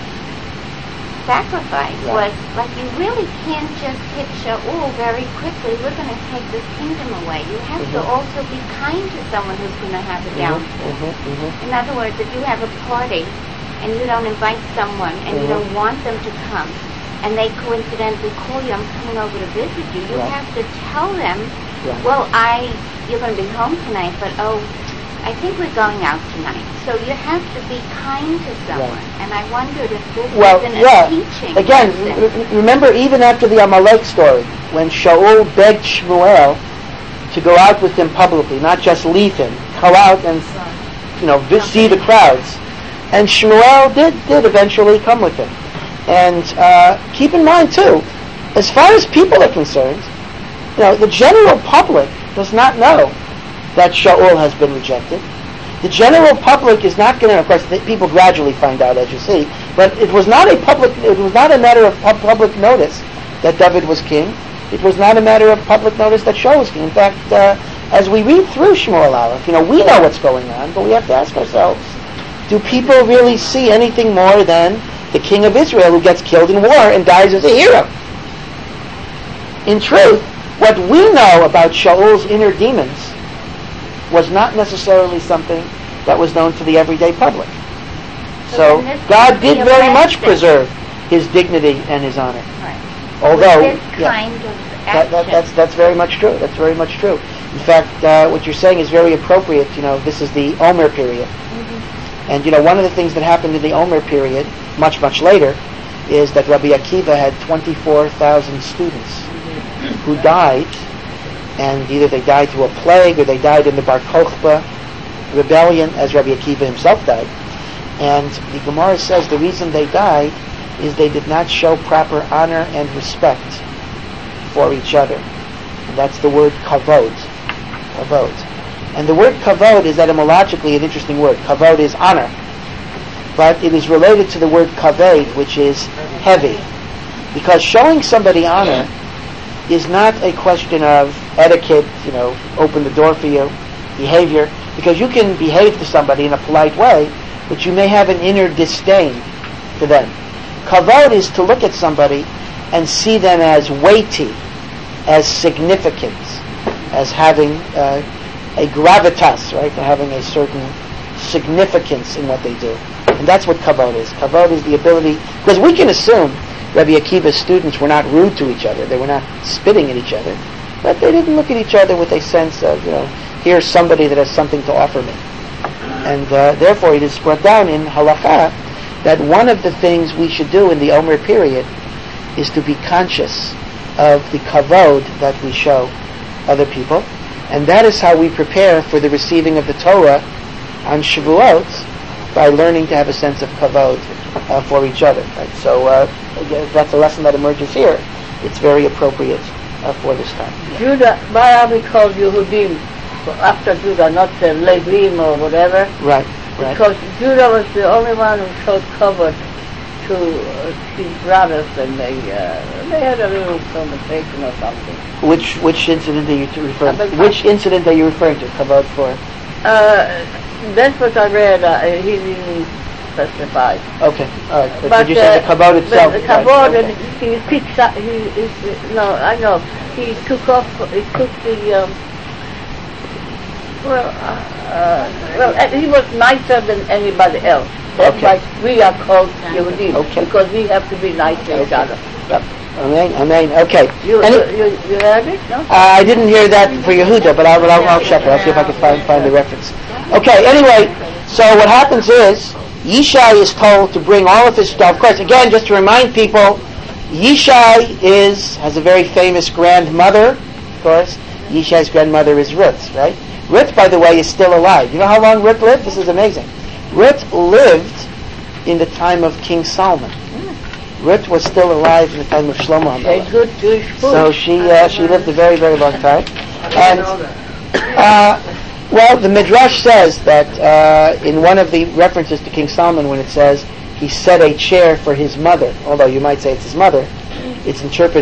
sacrifice Right. was like, you really can't just hit Shaul very quickly. We're going to take this kingdom away. You have to Mhm. also be kind to someone who's going to have a downfall. Mhm, mhm. In other words, if you have a party and you don't invite someone and you Mhm. don't want them to come, and they coincidentally call you, I'm coming over to visit you, you Right. have to tell them, Right. well, I, you're going to be home tonight, but oh, I think we're going out tonight. So you have to be kind to someone. Right. And I wondered if this Well, isn't yeah. a teaching Again, lesson. r- remember, even after the Amalek story, when Shaul begged Shmuel to go out with him publicly, not just leave him, go out and, you know, vi- see the crowds. And Shmuel did, did eventually come with him. And uh, keep in mind, too, as far as people are concerned, you know, the general public does not know that Shaul has been rejected. The general public is not going to, of course, the people gradually find out, as you see, but it was not a public, it was not a matter of pub- public notice that David was king. It was not a matter of public notice that Shaul was king. In fact, uh, as we read through Shmuel Aleph, you know, we know what's going on, but we have to ask ourselves, do people really see anything more than the king of Israel who gets killed in war and dies as a hero? In truth, what we know about Shaul's inner demons was not necessarily something that was known to the everyday public. So So then this God would be did a very much lesson. preserve his dignity and his honor. Right. Although, With this yeah, kind of that, action. that, that's that's very much true. That's very much true. In fact, uh, what you're saying is very appropriate. You know, this is the Omer period, and you know, one of the things that happened in the Omer period, much much later, is that Rabbi Akiva had twenty-four thousand students who died, and either they died through a plague or they died in the Bar Kokhba rebellion, as Rabbi Akiva himself died. And the Gemara says the reason they died is they did not show proper honor and respect for each other. And that's the word kavod. Kavod. And the word kavod is etymologically an interesting word. Kavod is honor. But it is related to the word kaved, which is heavy. Because showing somebody honor is not a question of etiquette, you know, open the door for you, behavior, because you can behave to somebody in a polite way, but you may have an inner disdain to them. Kavod is to look at somebody and see them as weighty, as significant, as having uh, a gravitas, right, having a certain significance in what they do. And that's what kavod is. Kavod is the ability, because we can assume Rabbi Akiva's students were not rude to each other, they were not spitting at each other, but they didn't look at each other with a sense of, you know, here's somebody that has something to offer me. And uh, therefore it is brought down in halakha that one of the things we should do in the Omer period is to be conscious of the kavod that we show other people, and that is how we prepare for the receiving of the Torah on Shavuot, by learning to have a sense of kavod uh, for each other. Right? So uh, again, that's a lesson that emerges here. It's very appropriate uh, for this time. Judah, why are we called Yehudim after Judah, not uh, Levim or whatever? Right, right. Because Judah was the only one who showed covered to uh, his brothers, and they uh, they had a little conversation or something. Which which incident are you to refer? I beg to? Which incident are you referring to? Kavod for? Uh, that's what I read. Uh, he didn't specify. Okay, all right. But, But, did you say uh, the kavod itself? But the Right, kavod, okay. and he picked up. He, he, no, I know. He took off. He took the. Um, well, uh, uh, well, uh, he was nicer than anybody else. That's Okay. why we are called Yehudim, Okay. because we have to be nice to each Okay. other. Yep. Amen. Amen. Okay. You, Any- you, you, you heard it, no? Uh, I didn't hear that for Yehuda, but I'll, but I'll, I'll check it. I'll see if I can find find the reference. Okay. Anyway, so what happens is Yishai is told to bring all of his stuff. Of course, again, just to remind people, Yishai is has a very famous grandmother. Of course, Yishai's grandmother is Ruth, right? Ruth, by the way, is still alive. You know how long Ruth lived? This is amazing. Ruth lived in the time of King Solomon. Ruth was still alive in the time of Shlomo They HaMelech. good Jewish food. So she uh, she lived a very, very long time. And uh, well, the Midrash says that uh, in one of the references to King Solomon, when it says he set a chair for his mother, although you might say it's his mother, it's interpreted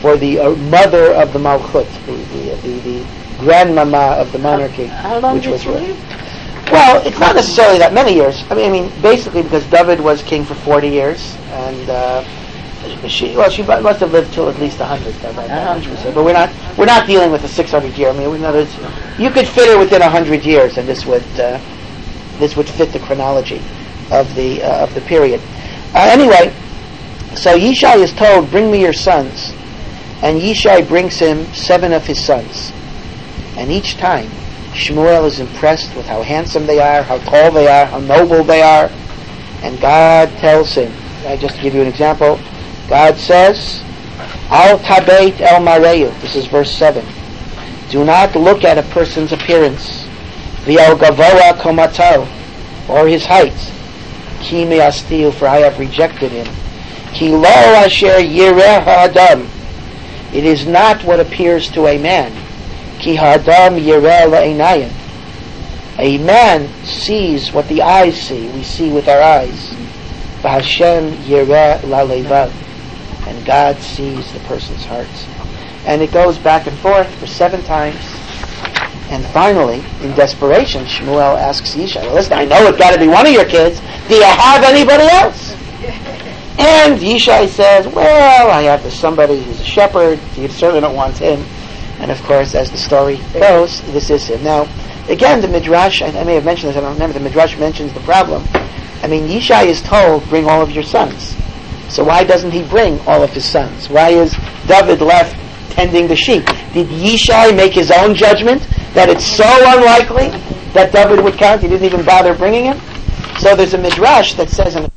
for the uh, mother of the Malchut, the, the, the, the grandmama of the monarchy, How long which did was she Ruth. live? Well, it's not necessarily that many years. I mean, I mean, basically because David was king for forty years, and uh, she well, she must have lived till at least a hundred. That, that, that much we say. But we're not we're not dealing with a six hundred year. I mean, we know that you could fit her within a hundred years, and this would uh, this would fit the chronology of the uh, of the period. Uh, anyway, so Yishai is told, "Bring me your sons," and Yishai brings him seven of his sons, and each time Shmuel is impressed with how handsome they are, how tall they are, how noble they are, and God tells him, I just to give you an example, God says, Al tabeit el mareyu, this is verse seven, do not look at a person's appearance, v'el gavoa komato, or his height, ki me'astiu, for I have rejected him, ki lo asher yireh ha'adam, it is not what appears to a man, Ki ha'adam yireh la'einayim. A man sees what the eyes see. We see with our eyes. V'Hashem yireh la'leivav. And God sees the person's hearts. And it goes back and forth for seven times. And finally, in desperation, Shmuel asks Yishai, well, listen, I know it's got to be one of your kids. Do you have anybody else? And Yishai says, well, I have somebody who's a shepherd. You certainly don't want him. And of course, as the story goes, this is him. Now, again, the Midrash, I, I may have mentioned this, I don't remember, the Midrash mentions the problem. I mean, Yishai is told, bring all of your sons. So why doesn't he bring all of his sons? Why is David left tending the sheep? Did Yishai make his own judgment that it's so unlikely that David would count, he didn't even bother bringing him? So there's a Midrash that says, in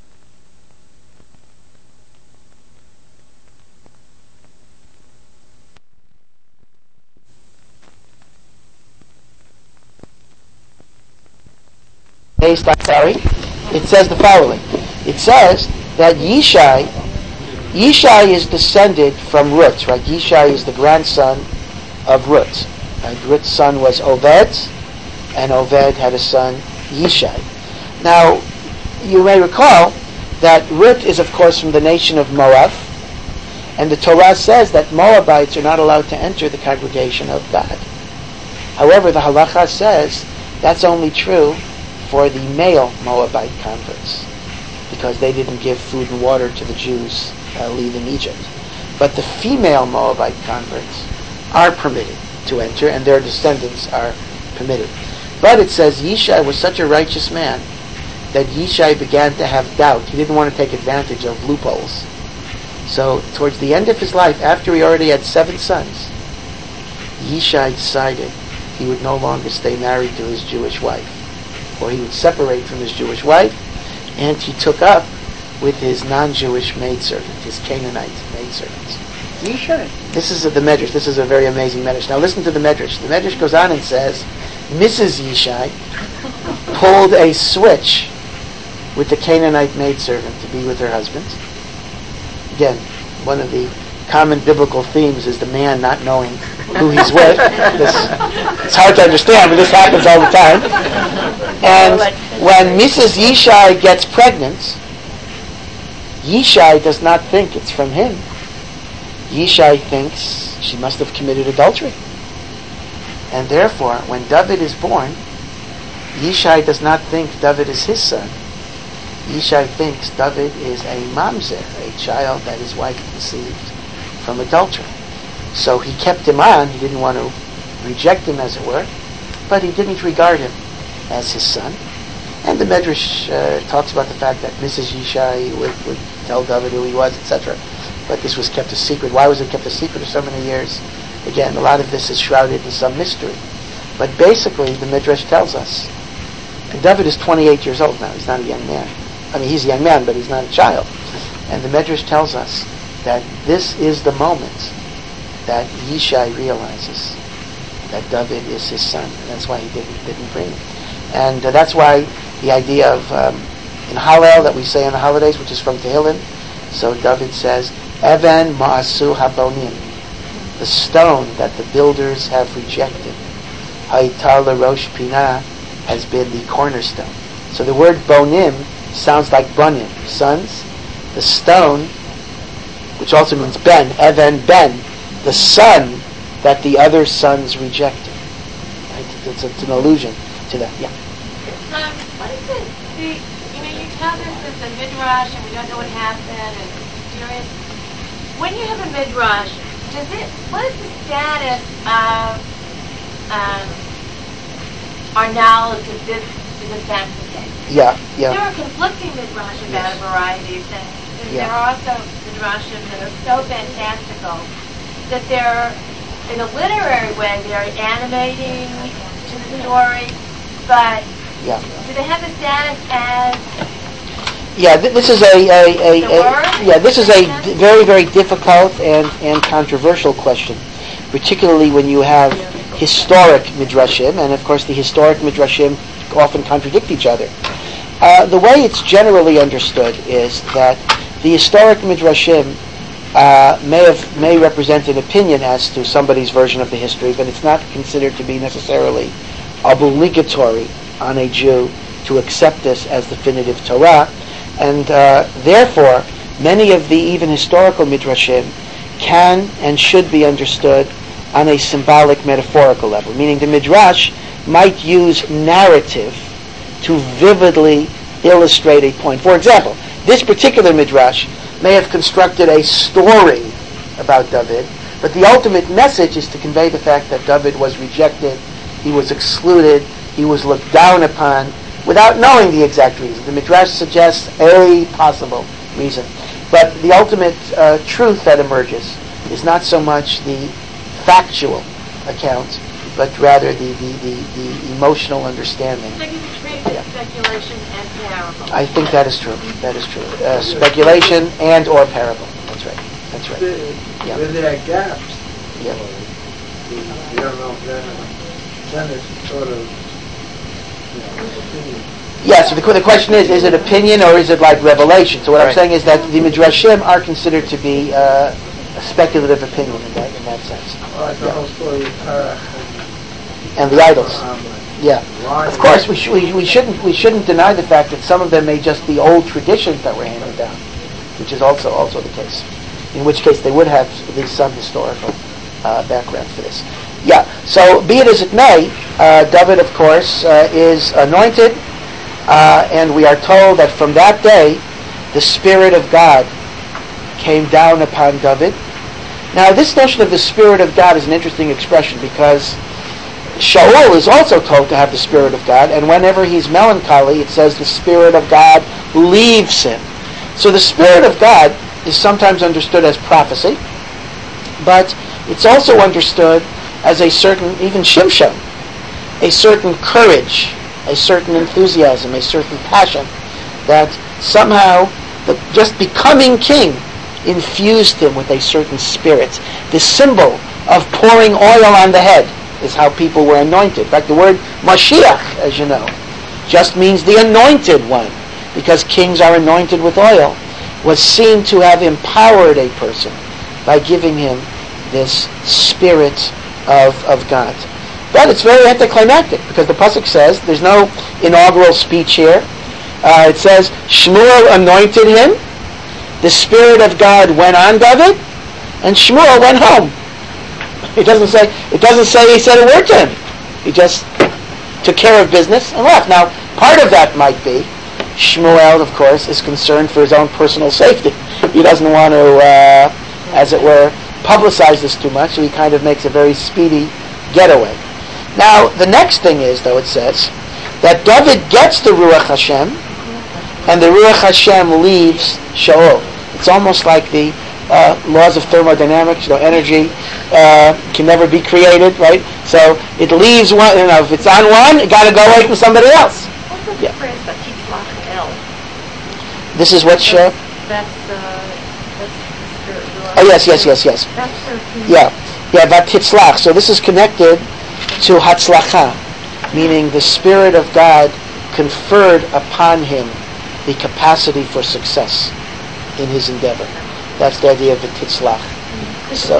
based on, sorry, it says the following. It says that Yishai, Yishai is descended from Ruth, right? Yishai is the grandson of Ruth. Right? Ruth's son was Oved, and Oved had a son, Yishai. Now, you may recall that Ruth is, of course, from the nation of Moab, and the Torah says that Moabites are not allowed to enter the congregation of God. However, the halacha says that's only true for the male Moabite converts, because they didn't give food and water to the Jews uh, leaving Egypt. But the female Moabite converts are permitted to enter, and their descendants are permitted. But it says Yishai was such a righteous man that Yishai began to have doubt. He didn't want to take advantage of loopholes. So towards the end of his life, after he already had seven sons, Yishai decided he would no longer stay married to his Jewish wife, or he would separate from his Jewish wife, and he took up with his non-Jewish maidservant, his Canaanite maidservant. Yishai. This is a, the Medrash. This is a very amazing Medrash. Now listen to the Medrash. The Medrash goes on and says, Missus Yishai pulled a switch with the Canaanite maidservant to be with her husband. Again, one of the common biblical themes is the man not knowing who he's with. This, it's hard to understand, but this happens all the time. And when Missus Yishai gets pregnant, Yishai does not think it's from him. Yishai thinks she must have committed adultery. And therefore, when David is born, Yishai does not think David is his son. Yishai thinks David is a mamzer, a child that his wife conceived from adultery. So he kept him on. He didn't want to reject him, as it were, but he didn't regard him as his son. And the Medrash uh, talks about the fact that Missus Yishai would, would tell David who he was, et cetera. But this was kept a secret. Why was it kept a secret for so many years? Again, a lot of this is shrouded in some mystery. But basically, the Midrash tells us, and David is twenty-eight years old now. He's not a young man. I mean, he's a young man, but he's not a child. And the Midrash tells us that this is the moment that Yishai realizes that David is his son, and that's why he didn't, didn't bring him. And uh, that's why the idea of um, in Hallel that we say on the holidays, which is from Tehillim, so David says, Evan ma'asu habonim, the stone that the builders have rejected. Haitar lerosh pinah, has been the cornerstone. So the word bonim sounds like bonim, sons. The stone, which also means ben, Evan ben, the son that the other sons rejected. Right? It's, it's an allusion to that. Yeah. Um, what is it? The, you know, you tell this as a midrash, and we don't know what happened, and it's mysterious. When you have a midrash, does it? What is the status of um, our knowledge of this is in fact the case? Yeah, yeah. There are conflicting midrash about Yes. a variety of things. And Yeah. there are also midrashim that are so fantastical that they're, in a literary way, they're animating to the story, but Yeah. do they have the status as Yeah, th- this is a, a, a, The a word? yeah, this is a d- very, very difficult and, and controversial question, particularly when you have historic midrashim, and of course the historic midrashim often contradict each other. Uh, the way it's generally understood is that the historic midrashim uh, may have may represent an opinion as to somebody's version of the history, but it's not considered to be necessarily obligatory on a Jew to accept this as definitive Torah, and uh, therefore many of the even historical midrashim can and should be understood on a symbolic, metaphorical level, meaning the midrash might use narrative to vividly illustrate a point. For example, this particular midrash may have constructed a story about David, but the ultimate message is to convey the fact that David was rejected, he was excluded, he was looked down upon, without knowing the exact reason. The midrash suggests a possible reason, but the ultimate uh, truth that emerges is not so much the factual account, but rather the, the, the, the emotional understanding. so you treat it as speculation and parable? I think that is true. That is true. Uh, speculation and or parable. That's right. That's right. Yeah. Where there are gaps, Yeah. you you don't know if then, then it's sort of, you know, opinion. Yeah, so the, the question is, is it opinion or is it like revelation? So what I'm Right. saying is that the midrashim are considered to be uh, a speculative opinion in that in that sense. Like the Yeah. whole story of Terach And the idols. and, um, Yeah. why- Of course, we, sh- we, we shouldn't we shouldn't deny the fact that some of them may just be old traditions that were handed down, which is also also the case. In which case, they would have at least some historical uh, background for this. Yeah. So, be it as it may, uh, David, of course, uh, is anointed, uh, and we are told that from that day, the Spirit of God came down upon David. Now, this notion of the Spirit of God is an interesting expression because Shaul is also told to have the Spirit of God, and whenever he's melancholy, it says the Spirit of God leaves him. So the Spirit of God is sometimes understood as prophecy, but it's also understood as a certain, even Shimshon, a certain courage, a certain enthusiasm, a certain passion, that somehow the, just becoming king infused him with a certain spirit. The symbol of pouring oil on the head is how people were anointed. In fact, the word Mashiach, as you know, just means the anointed one, because kings are anointed with oil, was seen to have empowered a person by giving him this spirit of, of God. But it's very anticlimactic, because the pasuk says, there's no inaugural speech here. Uh, it says, Shmuel anointed him, the Spirit of God went on David, and Shmuel went home. It doesn't say, it doesn't say he said a word to him. He just took care of business and left. Now, part of that might be, Shmuel, of course, is concerned for his own personal safety. He doesn't want to, uh, as it were, publicize this too much, so he kind of makes a very speedy getaway. Now, the next thing is, though, it says, that David gets the Ruach Hashem, and the Ruach Hashem leaves Shaul. It's almost like the uh, laws of thermodynamics, you know, energy uh, can never be created, right? So it leaves one, you know, if it's on one, it got to go away from somebody else. What's the Yeah. phrase about Titlach El? This is what uh, That's, uh, that's the spirit of the Lord. oh yes, yes, yes, yes. That's thirteen. Yeah, yeah, but Titzlach. So this is connected to Hatzlacha, meaning the Spirit of God conferred upon him the capacity for success in his endeavor. That's the idea of the Titzlach. So,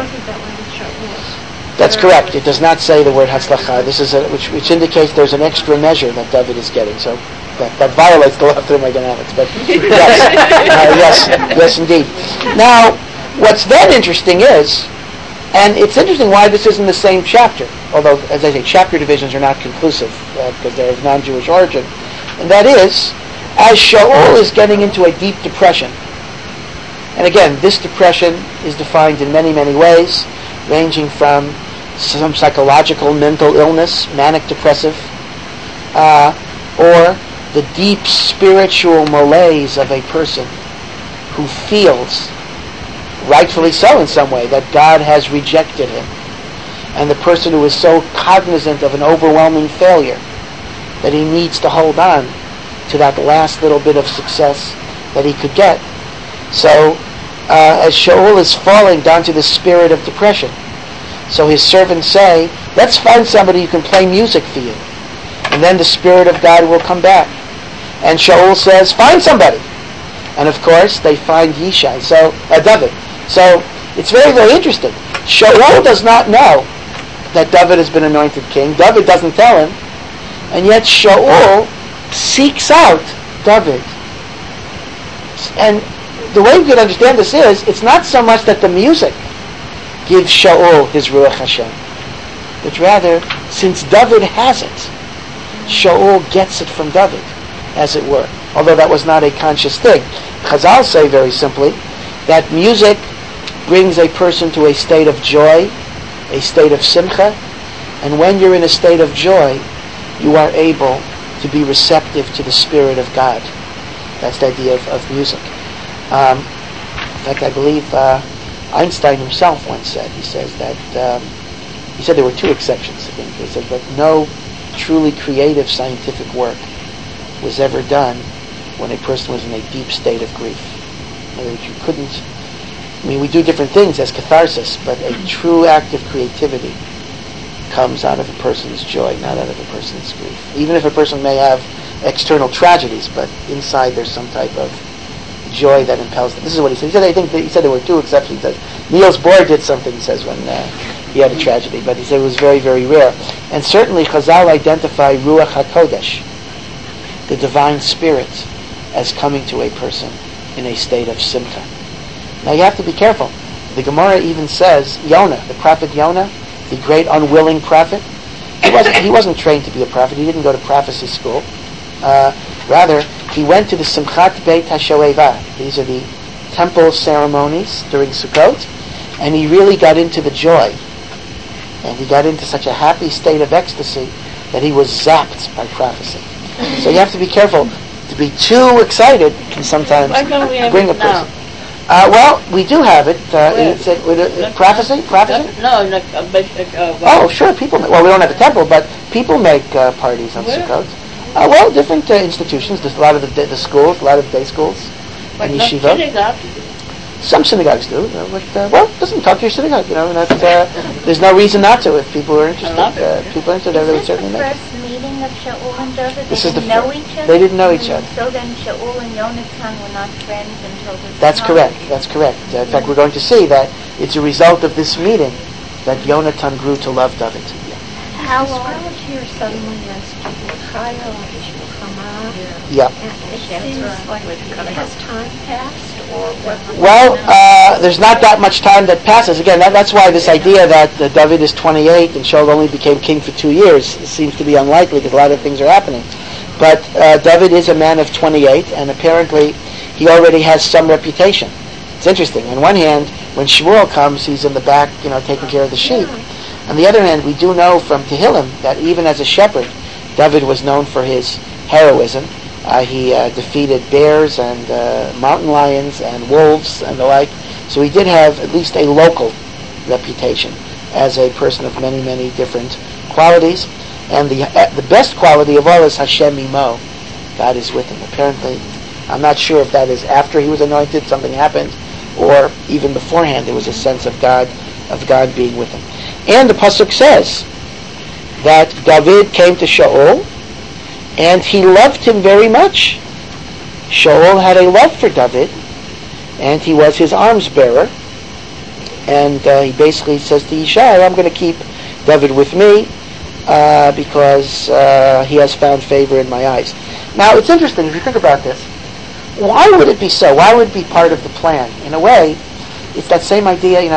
that's correct. It does not say the word Hatzlacha. This is a, which, which indicates there's an extra measure that David is getting. So that, that violates the law of thermodynamics. But yes, uh, yes, yes, indeed. Now, what's then interesting is And it's interesting why this isn't the same chapter, although, as I say, chapter divisions are not conclusive uh, because they're of non-Jewish origin. And that is, as Shaul is getting into a deep depression, and again, this depression is defined in many, many ways, ranging from some psychological mental illness, manic depressive, uh, or the deep spiritual malaise of a person who feels, rightfully so in some way, that God has rejected him. And the person who is so cognizant of an overwhelming failure that he needs to hold on to that last little bit of success that he could get. So, uh, as Shaul is falling down to the spirit of depression, so his servants say, let's find somebody who can play music for you. And then the Spirit of God will come back. And Shaul says, find somebody. And of course, they find Yishai, so, uh, David. So, it's very, very interesting. Shaul does not know that David has been anointed king. David doesn't tell him. And yet Shaul seeks out David. And the way we can understand this is, it's not so much that the music gives Shaul his Ruach Hashem, but rather, since David has it, Shaul gets it from David, as it were. Although that was not a conscious thing. Chazal say very simply that music brings a person to a state of joy, a state of simcha, and when you're in a state of joy, you are able to be receptive to the Spirit of God. That's the idea of, of music. Um, in fact, I believe uh, Einstein himself once said, he says that, um, he said there were two exceptions, I think. He said that no truly creative scientific work was ever done when a person was in a deep state of grief. In other words, you couldn't, I mean, we do different things as catharsis, but a true act of creativity comes out of a person's joy, not out of a person's grief. Even if a person may have external tragedies, but inside there's some type of joy that impels them. This is what he said. He said, I think that he said there were two exceptions. He says, Niels Bohr did something, he says, when uh, he had a tragedy, but he said it was very, very rare. And certainly Chazal identify Ruach HaKodesh, the divine spirit, as coming to a person in a state of simcha. Now you have to be careful. The Gemara even says, Yonah, the prophet Yonah, the great unwilling prophet, he wasn't, he wasn't trained to be a prophet. He didn't go to prophecy school. Uh, rather, he went to the Simchat Beit HaShoeva. These are the temple ceremonies during Sukkot, and he really got into the joy. And he got into such a happy state of ecstasy that he was zapped by prophecy. So you have to be careful. To be too excited can sometimes Why don't we have bring a it now? person. Uh, well, we do have it. Uh, it's a, with a, prophecy? Prophecy? No, like a basic, uh, Oh, sure. People. Make, well, we don't have a temple, but people make uh, parties on Where? Sukkot. Uh, well, different uh, institutions. There's a lot of the, the schools, a lot of day schools, but and not yeshiva. synagogue. Some synagogues do. Uh, but, uh, well, doesn't talk to your synagogue. You know, not, uh, there's no reason not to if people are interested. love it. Uh, people are interested. They Is would this certainly the make it. first meeting of Shaul and David? They This is didn't the know fir- each other? They didn't know each Mm, other. So then Shaul and Yonatan were not friends until this That's time. correct. That's correct. Uh, in fact, we're going to see that it's a result of this meeting that Yonatan grew to love David. How long here suddenly as Micaiah Yeah. it seems like has time passed or what? Well, uh, there's not that much time that passes. Again, that, that's why this idea that uh, David is twenty-eight and Shaul only became king for two years seems to be unlikely because a lot of things are happening. But uh, David is a man of twenty-eight, and apparently he already has some reputation. It's interesting. On one hand, when Shmuel comes, he's in the back, you know, taking care of the sheep. On the other hand, we do know from Tehillim that even as a shepherd, David was known for his heroism. Uh, he uh, defeated bears and uh, mountain lions and wolves and the like. So he did have at least a local reputation as a person of many, many different qualities. And the uh, the best quality of all is Hashem Imo. God is with him. Apparently, I'm not sure if that is after he was anointed, something happened, or even beforehand there was a sense of God, of God being with him. And the pasuk says that David came to Shaul, and he loved him very much. Shaul had a love for David, and he was his arms bearer. And uh, he basically says to Yishai, I'm going to keep David with me uh, because uh, he has found favor in my eyes. Now, it's interesting if you think about this. Why would it be so? Why would it be part of the plan? In a way, it's that same idea, you know,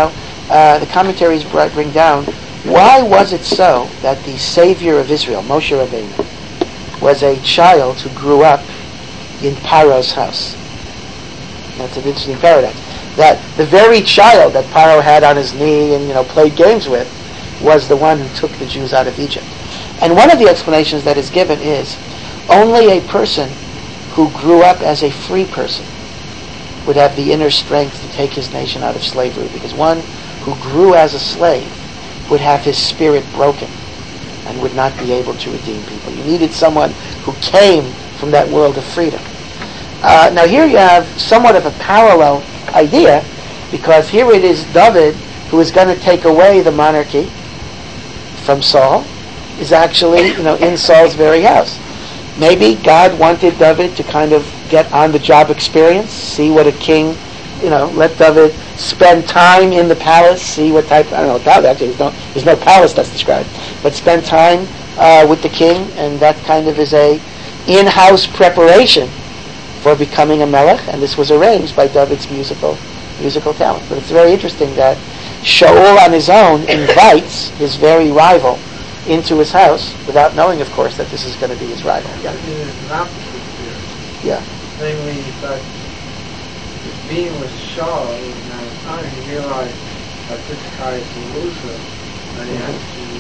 uh, the commentaries br- bring down, why was it so that the savior of Israel, Moshe Rabbeinu, was a child who grew up in Paro's house? That's an interesting paradox. That the very child that Paro had on his knee and, you know, played games with was the one who took the Jews out of Egypt. And one of the explanations that is given is only a person who grew up as a free person would have the inner strength to take his nation out of slavery, because one who grew as a slave would have his spirit broken and would not be able to redeem people. You needed someone who came from that world of freedom. Uh, now here you have somewhat of a parallel idea, because here it is David who is going to take away the monarchy from Saul, is actually, you know, in Saul's very house. Maybe God wanted David to kind of get on-the-job experience, see what a king, you know, let David spend time in the palace, see what type, I don't know, David, actually, there's no, there's no palace that's described, but spend time uh, with the king, and that kind of is a in-house preparation for becoming a melech, and this was arranged by David's musical musical talent. But it's very interesting that Shaul on his own invites his very rival into his house without knowing, of course, that this is going to be his rival. Yeah. It is an opposite theory. Yeah. Namely, that being with Shaul in that time, he realized that this guy is a loser, and he has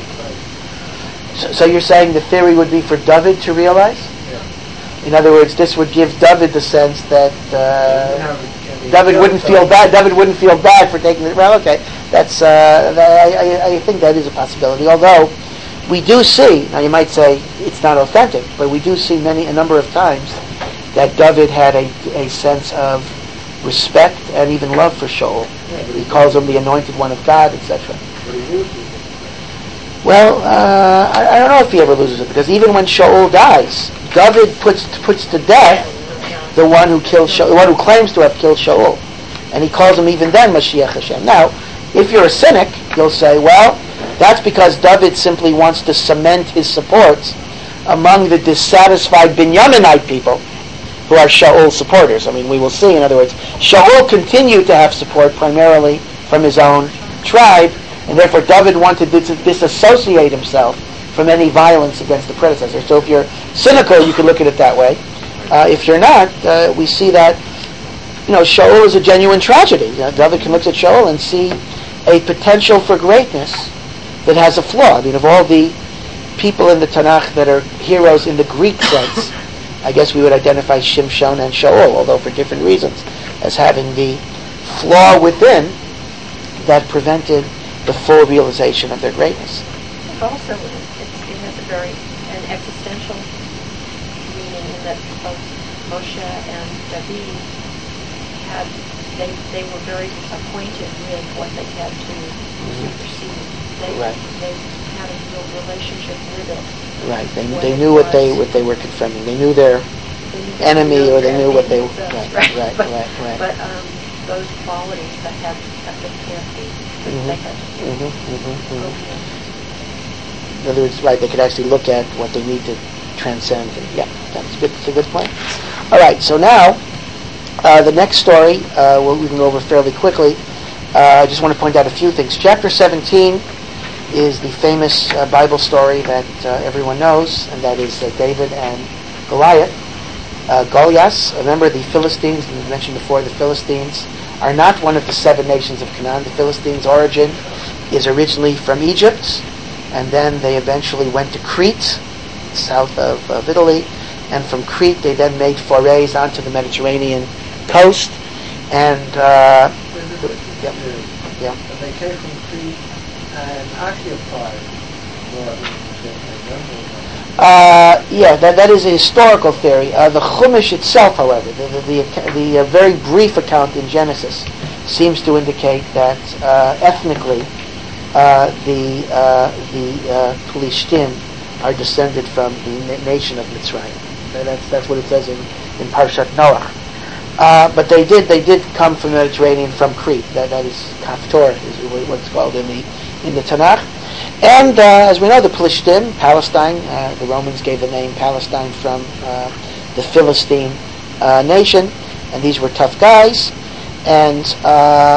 to fight. So, so you're saying the theory would be for David to realize? Yeah. In other words, this would give David the sense that uh, David wouldn't feel bad. David wouldn't feel bad for taking it. Well, okay, that's. Uh, I, I, I think that is a possibility. Although we do see, now you might say it's not authentic, but we do see many a number of times that David had a, a sense of respect and even love for Shaul. He calls him the anointed one of God, et cetera. Well, uh, I, I don't know if he ever loses it, because even when Shaul dies, David puts puts to death the one who killed Shaul, the one who claims to have killed Shaul, and he calls him even then Mashiach Hashem. Now, if you're a cynic, you'll say, well, that's because David simply wants to cement his support among the dissatisfied Binyaminite people who are Shaul supporters. I mean, we will see, in other words, Shaul continued to have support primarily from his own tribe, and therefore David wanted to disassociate himself from any violence against the predecessor. So if you're cynical, you can look at it that way. Uh, if you're not, uh, we see that, you know, Shaul is a genuine tragedy. You know, David can look at Shaul and see a potential for greatness that has a flaw. I mean, of all the people in the Tanakh that are heroes in the Greek sense, I guess we would identify Shimshon and Shaul, although for different reasons, as having the flaw within that prevented the full realization of their greatness. Also, it's, it has a very an existential meaning in that both Moshe and David had they they were very acquainted with what they had to supersede. They Right. they had a real relationship with it. Right. They What they it knew what they was. what they were confronting. They knew their They knew enemy, their or they knew what they enemy, right, that's right, right, but, right, right. But um, those qualities that have that they can't be, Mhm. they had to Mhm, mhm, go mhm. beyond. In other words, right, they could actually look at what they need to transcend. And, yeah, that's a good, that's a good point. All right, so now uh, the next story uh, we'll, we can go over fairly quickly. Uh, I just want to point out a few things. Chapter seventeen is the famous uh, Bible story that uh, everyone knows, and that is uh, David and Goliath. Uh, Goliath, remember the Philistines, we mentioned before, the Philistines are not one of the seven nations of Canaan. The Philistines' origin is originally from Egypt, and then they eventually went to Crete, south of, of Italy, and from Crete they then made forays onto the Mediterranean coast, and uh, yep, yep. And they came from Crete and occupied northern Uh, yeah, that that is a historical theory. Uh, the Chumash itself, however, the the, the, the uh, very brief account in Genesis seems to indicate that uh, ethnically uh, the uh, the uh, Plishtim are descended from the na- nation of Mitzrayim. That's that's what it says in, in Parshat Noach. Uh, but they did they did come from the Mediterranean, from Crete. That that is Kaftor, is what it's called in the in the Tanakh. And uh, as we know, the Plishtim, Palestine, uh, the Romans gave the name Palestine from uh, the Philistine uh, nation, and these were tough guys. And uh,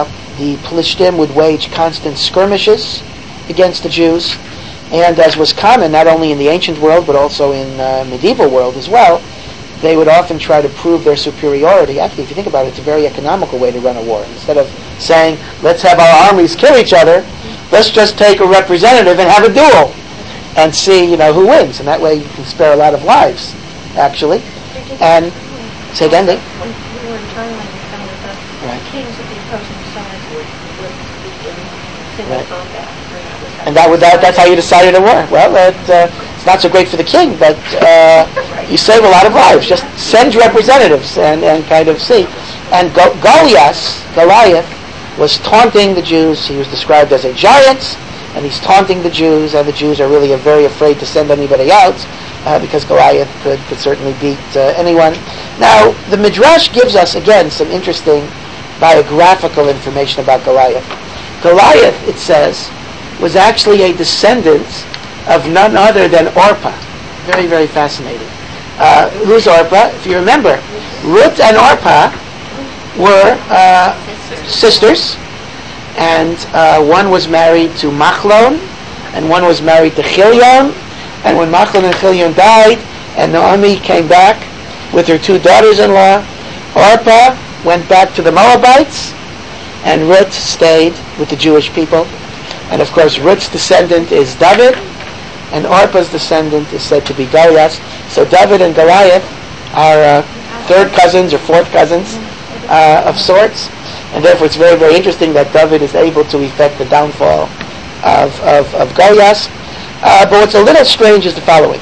the Plishtim would wage constant skirmishes against the Jews, and as was common not only in the ancient world but also in uh, medieval world as well, they would often try to prove their superiority. Actually, if you think about it, it's a very economical way to run a war. Instead of saying, let's have our armies kill each other, let's just take a representative and have a duel and see, you know, who wins. And that way you can spare a lot of lives, actually. And, say again, Nick? When we were in Thailand, we found that the Right. kings of the opposing sides would, would begin single Right. combat. And that would that, that's how you decided a war. Well, it, uh, it's not so great for the king, but uh, you save a lot of lives. Just send representatives and, and kind of see. And Go- Goliath, Goliath was taunting the Jews. He was described as a giant, and he's taunting the Jews, and the Jews are really very afraid to send anybody out uh, because Goliath could, could certainly beat uh, anyone. Now, the Midrash gives us, again, some interesting biographical information about Goliath. Goliath, it says, was actually a descendant of none other than Orpah. Very, very fascinating. Uh, who's Orpah? If you remember, Ruth and Orpah were uh, sisters, and uh, one was married to Machlon, and one was married to Chilion, and when Machlon and Chilion died, and Naomi came back with her two daughters-in-law, Orpah went back to the Moabites, and Ruth stayed with the Jewish people. And of course, Ruth's descendant is David, and Orpah's descendant is said to be Goliath. So David and Goliath are uh, third cousins or fourth cousins uh, of sorts, and therefore it's very, very interesting that David is able to effect the downfall of, of, of Goliath. Uh, but what's a little strange is the following.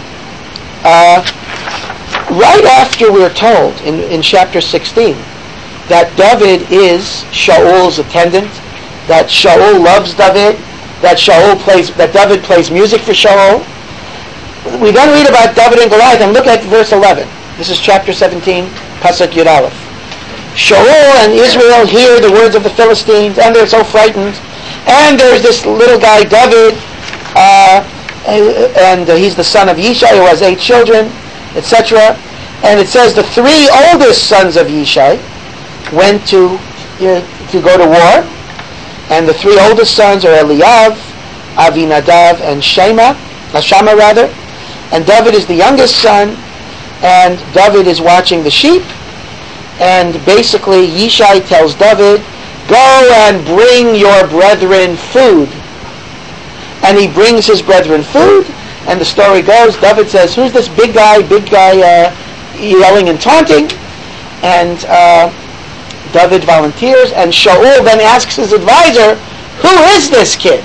Uh, right after we're told in, in chapter sixteen that David is Shaul's attendant, that Shaul loves David, that Shaul plays, that David plays music for Shaul. We then read about David and Goliath, and look at verse eleven. This is chapter seventeen, Pasuk Yud Aleph. Shaul and Israel hear the words of the Philistines, and they're so frightened. And there's this little guy, David, uh, and uh, he's the son of Yishai, who has eight children, et cetera. And it says the three oldest sons of Yishai went to uh, to go to war. And the three oldest sons are Eliav, Avinadav, and Shema, uh, Shammah rather. And David is the youngest son, and David is watching the sheep. And basically, Yishai tells David, go and bring your brethren food. And he brings his brethren food, and the story goes, David says, who's this big guy, big guy uh, yelling and taunting? And uh, David volunteers, and Shaul then asks his advisor, who is this kid?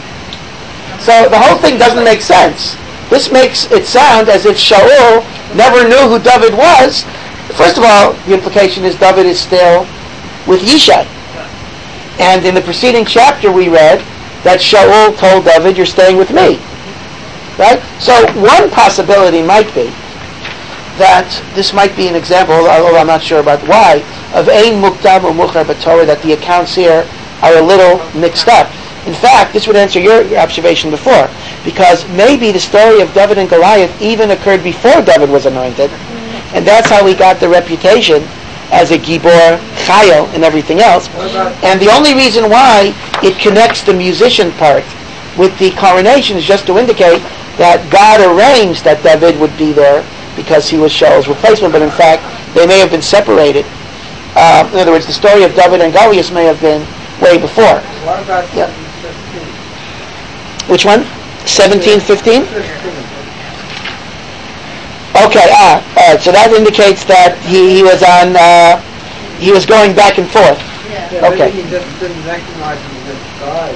So the whole thing doesn't make sense. This makes it sound as if Shaul never knew who David was. First of all, the implication is David is still with Yishai. And in the preceding chapter we read that Shaul told David, you're staying with me. Right? So one possibility might be that this might be an example, although I'm not sure about why, of Ein Muktam or Muchar B'Torah, that the accounts here are a little mixed up. In fact, this would answer your observation before, because maybe the story of David and Goliath even occurred before David was anointed, and that's how he got the reputation as a Gibor, Chayil, and everything else. And the only reason why it connects the musician part with the coronation is just to indicate that God arranged that David would be there because he was Shaul's replacement, but in fact, they may have been separated. Uh, in other words, the story of David and Goliath may have been way before. What about Yep. fifteen? Which one? seventeen fifteen? Okay, ah, all right, so that indicates that he, he was on, uh, he was going back and forth. Yeah, Okay. maybe he just didn't recognize him as a guy.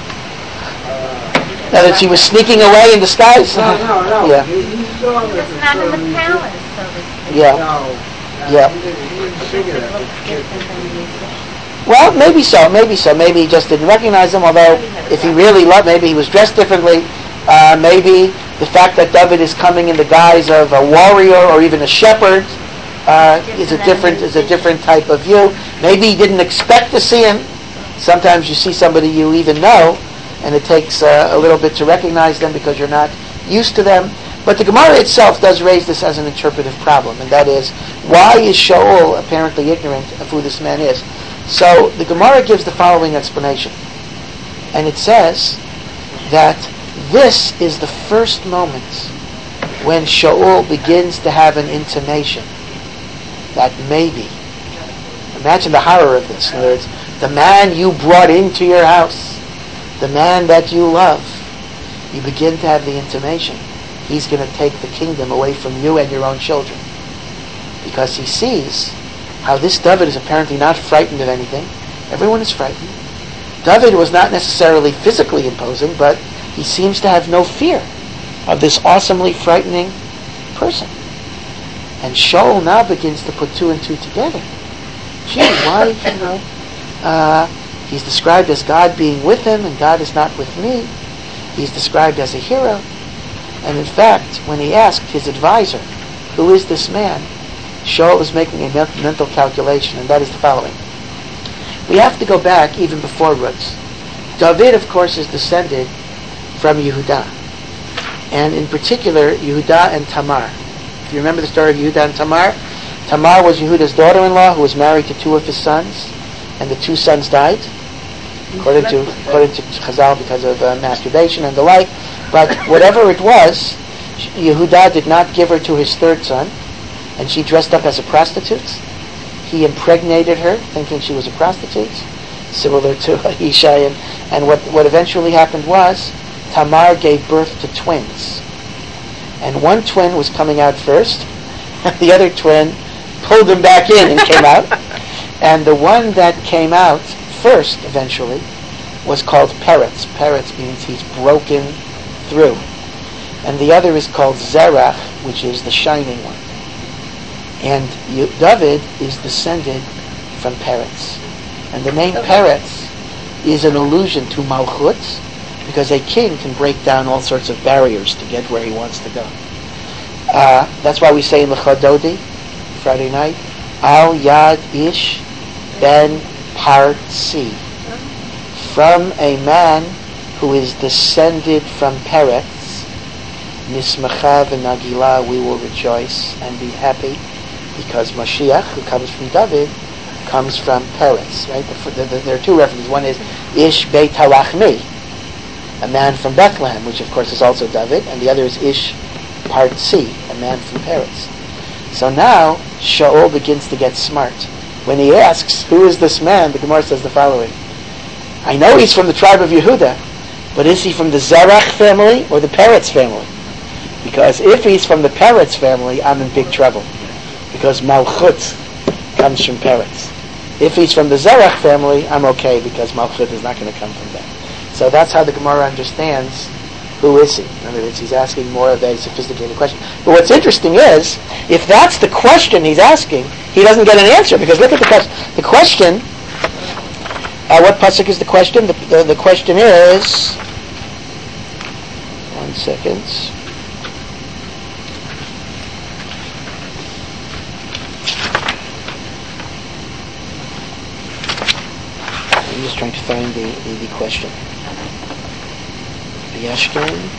Uh, In other words, he was sneaking away in disguise? no, no, no. Yeah. He, he saw him He as was a not sort in of the musician. palace, so to speak. Yeah. No. Uh, Yeah. He didn't, he didn't figure that. this kid- Well, maybe so, maybe so. Maybe he just didn't recognize him, although if he really loved, maybe he was dressed differently. Uh, maybe the fact that David is coming in the guise of a warrior or even a shepherd uh, is a different is a different type of view. Maybe he didn't expect to see him. Sometimes you see somebody you even know, and it takes uh, a little bit to recognize them because you're not used to them. But the Gemara itself does raise this as an interpretive problem, and that is, why is Shaul apparently ignorant of who this man is? So the Gemara gives the following explanation. And it says that this is the first moment when Shaul begins to have an intimation that maybe, imagine the horror of this. In other words, the man you brought into your house, the man that you love, you begin to have the intimation he's going to take the kingdom away from you and your own children. Because he sees how this David is apparently not frightened of anything. Everyone is frightened. David was not necessarily physically imposing, but he seems to have no fear of this awesomely frightening person. And Shaul now begins to put two and two together. Gee, why, you know, uh, he's described as God being with him, and God is not with me. He's described as a hero. And in fact, when he asked his advisor, who is this man, Shaul is making a mental calculation, and that is the following. We have to go back even before roots. David, of course, is descended from Yehudah, and in particular, Yehudah and Tamar. If you remember the story of Yehudah and Tamar, Tamar was Yehudah's daughter-in-law who was married to two of his sons, and the two sons died, according to according to Chazal, because of uh, masturbation and the like. But whatever it was, Yehudah did not give her to his third son, and she dressed up as a prostitute. He impregnated her, thinking she was a prostitute, similar to Ishai. And, and what, what eventually happened was, Tamar gave birth to twins. And one twin was coming out first, and the other twin pulled him back in and came out. And the one that came out first, eventually, was called Peretz. Peretz means he's broken through. And the other is called Zerach, which is the shining one. And you, David is descended from Peretz. And the name Peretz is an allusion to Malchut, because a king can break down all sorts of barriers to get where he wants to go. Uh, that's why we say in Lecha Dodi, Friday night, Al Yad Ish Ben Partzi, from a man who is descended from Peretz, Nismacha v'Nagila, we will rejoice and be happy, because Mashiach, who comes from David, comes from Peretz. Right? The, the, the, there are two references. One is Ish Beit Harachmi, a man from Bethlehem, which of course is also David, and the other is Ish Partzi, a man from Peretz. So now Shaul begins to get smart. When he asks, who is this man, the Gemara says the following. I know he's from the tribe of Yehuda, but is he from the Zerach family or the Peretz family? Because if he's from the Peretz family, I'm in big trouble. Because Malchut comes from Peretz. If he's from the Zerach family, I'm okay, because Malchut is not going to come from them. So that's how the Gemara understands who is he. In other words, he's asking more of a sophisticated question. But what's interesting is, if that's the question he's asking, he doesn't get an answer, because look at the question. The question, uh, what pasuk is the question? The, the, the question is, one second. I'm just trying to find the, the, the question. Yashkin.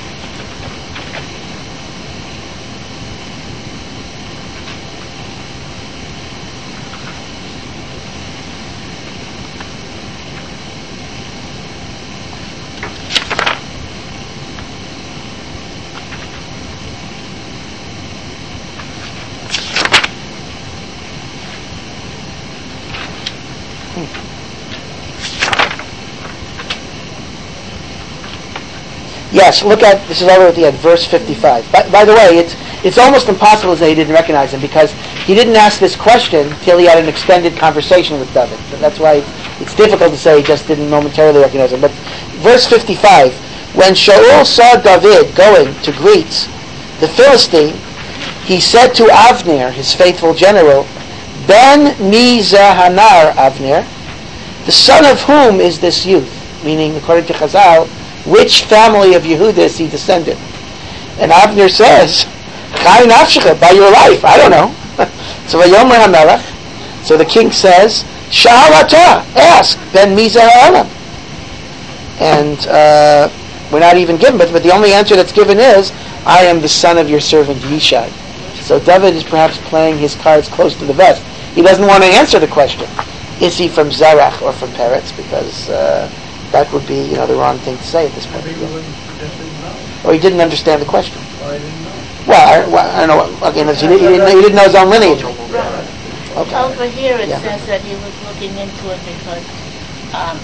Yes, look at, this is already at verse fifty-five. By, by the way, it's it's almost impossible to say he didn't recognize him, because he didn't ask this question till he had an extended conversation with David. So that's why it's, it's difficult to say he just didn't momentarily recognize him. But verse fifty-five, when Shaul saw David going to greet the Philistine, he said to Avner, his faithful general, Ben mi zahanar, Avner, the son of whom is this youth? Meaning, according to Chazal, which family of Yehuda is he descended? And Avner says, Chai nafshecha, by your life, I don't know. So Vayomer HaMelech, so the king says, Sha'al atah, ask, Ben mi zeh. And uh, we're not even given, but, but the only answer that's given is, I am the son of your servant Yishai. So David is perhaps playing his cards close to the vest. He doesn't want to answer the question. is he from Zerach or from Peretz? Because uh, that would be, you know, the wrong thing to say at this point. Maybe we wouldn't potentially know. Or he didn't understand the question. Or I didn't know. Well, I, well, I don't know. Again, he didn't, he didn't, he didn't know his own lineage. Okay. Over here it Yeah. says that he was looking into it because um,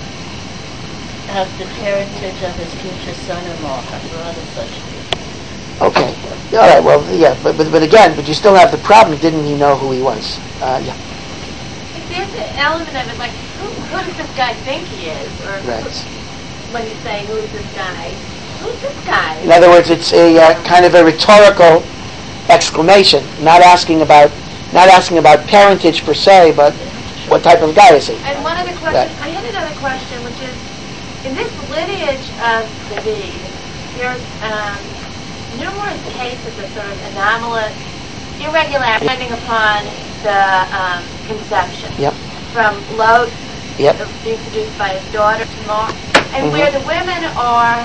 of the parentage of his future son-in-law, her brother, such Okay. All right. Well, yeah, but, but but again, but you still have the problem. Didn't he know who he was? Uh, yeah. There's an element of it, like, who, who does this guy think he is? Or Right. who, when you say, who's this guy? Who's this guy? In other words, it's a uh, kind of a rhetorical exclamation, not asking about not asking about parentage per se, but what type of guy is he? And one other question, Right. I had another question, which is, in this lineage of David, there's um, numerous cases of sort of anomalous, irregularity depending upon the um, conception. Yep. From Lot, Yep. uh, being produced by his daughter, Tamar, and Mhm. where the women are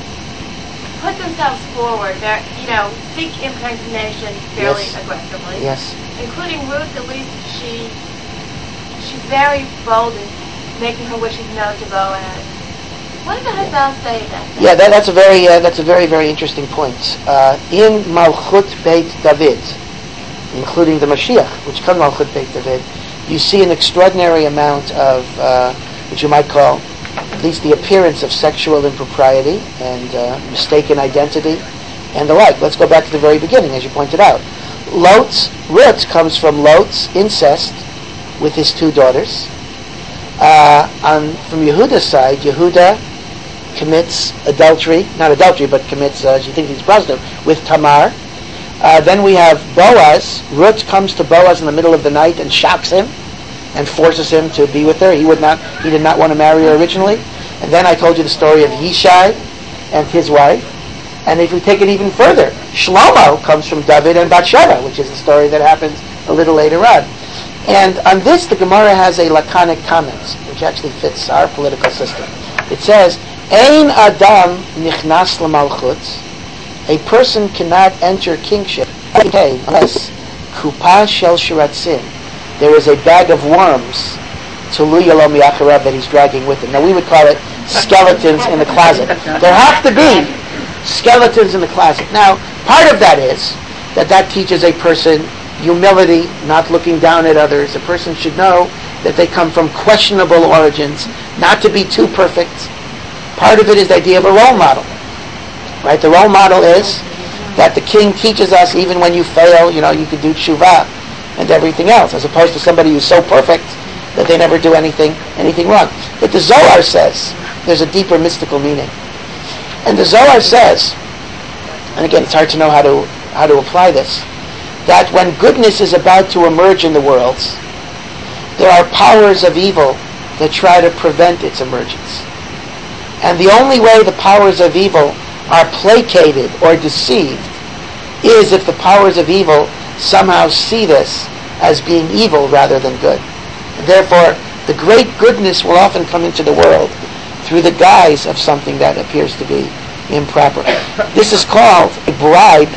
put themselves forward, they're, you know, seek impregnation fairly Yes. aggressively. Yes. Including Ruth, at least she she's very bold in making her wishes known to Boaz. What did the Chazal say about that? Yeah, that, that's a very uh, that's a very very interesting point. Uh, in Malchut Beit David, including the Mashiach, which comes Malchut Beit David, you see an extraordinary amount of uh, what you might call at least the appearance of sexual impropriety and uh, mistaken identity and the like. Let's go back to the very beginning, as you pointed out. Lot's root comes from Lot's incest with his two daughters. Uh, on from Yehuda's side, Yehuda commits adultery, not adultery, but commits, uh, she thinks he's Brosnan, with Tamar. Uh, then we have Boaz. Ruth comes to Boaz in the middle of the night and shocks him and forces him to be with her. He would not, he did not want to marry her originally. And then I told you the story of Yishai and his wife. And if we take it even further, Shlomo comes from David and Bathsheba, which is the story that happens a little later on. And on this, the Gemara has a laconic comment, which actually fits our political system. It says, Ein Adam nichnas l'malchut. A person cannot enter kingship unless kupa shel shiratzim. There is a bag of worms, tulu yalom yacharav, that he's dragging with him. Now we would call it skeletons in the closet. There have to be skeletons in the closet. Now, part of that is that that teaches a person humility, not looking down at others. A person should know that they come from questionable origins, not to be too perfect. Part of it is the idea of a role model. Right? The role model is that the king teaches us even when you fail, you know, you can do tshuva and everything else, as opposed to somebody who's so perfect that they never do anything anything wrong. But the Zohar says there's a deeper mystical meaning. And the Zohar says, and again, it's hard to know how to how to apply this, that when goodness is about to emerge in the world, there are powers of evil that try to prevent its emergence. And the only way the powers of evil are placated or deceived is if the powers of evil somehow see this as being evil rather than good. And therefore, the great goodness will often come into the world through the guise of something that appears to be improper. This is called a bribe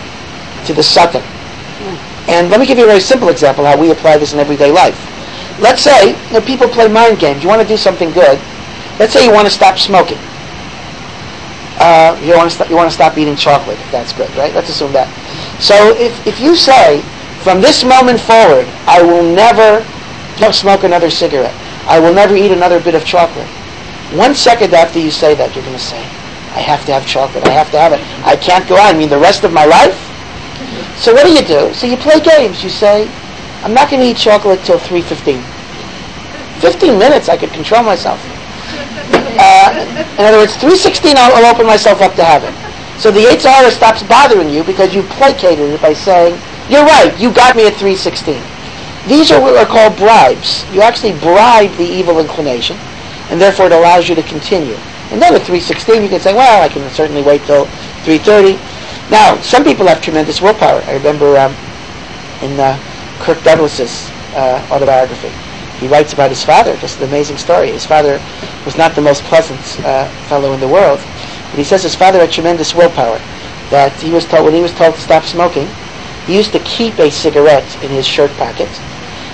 to the Satan. And let me give you a very simple example how we apply this in everyday life. Let's say, you know, people play mind games. You want to do something good. Let's say you want to stop smoking. Uh, you want to st- you want to stop eating chocolate. That's good, right? Let's assume that. So if if you say, from this moment forward, I will never smoke another cigarette. I will never eat another bit of chocolate. One second after you say that, you're going to say, I have to have chocolate. I have to have it. I can't go on. I mean, the rest of my life? So what do you do? So you play games. You say, I'm not going to eat chocolate till three fifteen. fifteen minutes, I could control myself. Uh, in other words, three sixteen, I'll, I'll open myself up to have it. So the Yetzer Hara stops bothering you because you placated it by saying, you're right, you got me at three sixteen. These are what are called bribes. You actually bribe the evil inclination, and therefore it allows you to continue. And then at three sixteen, you can say, well, I can certainly wait till three thirty. Now, some people have tremendous willpower. I remember um, in uh, Kirk Douglas's uh, autobiography, he writes about his father, just an amazing story. His father was not the most pleasant uh, fellow in the world, but he says his father had tremendous willpower, that he was told, when he was told to stop smoking, he used to keep a cigarette in his shirt pocket,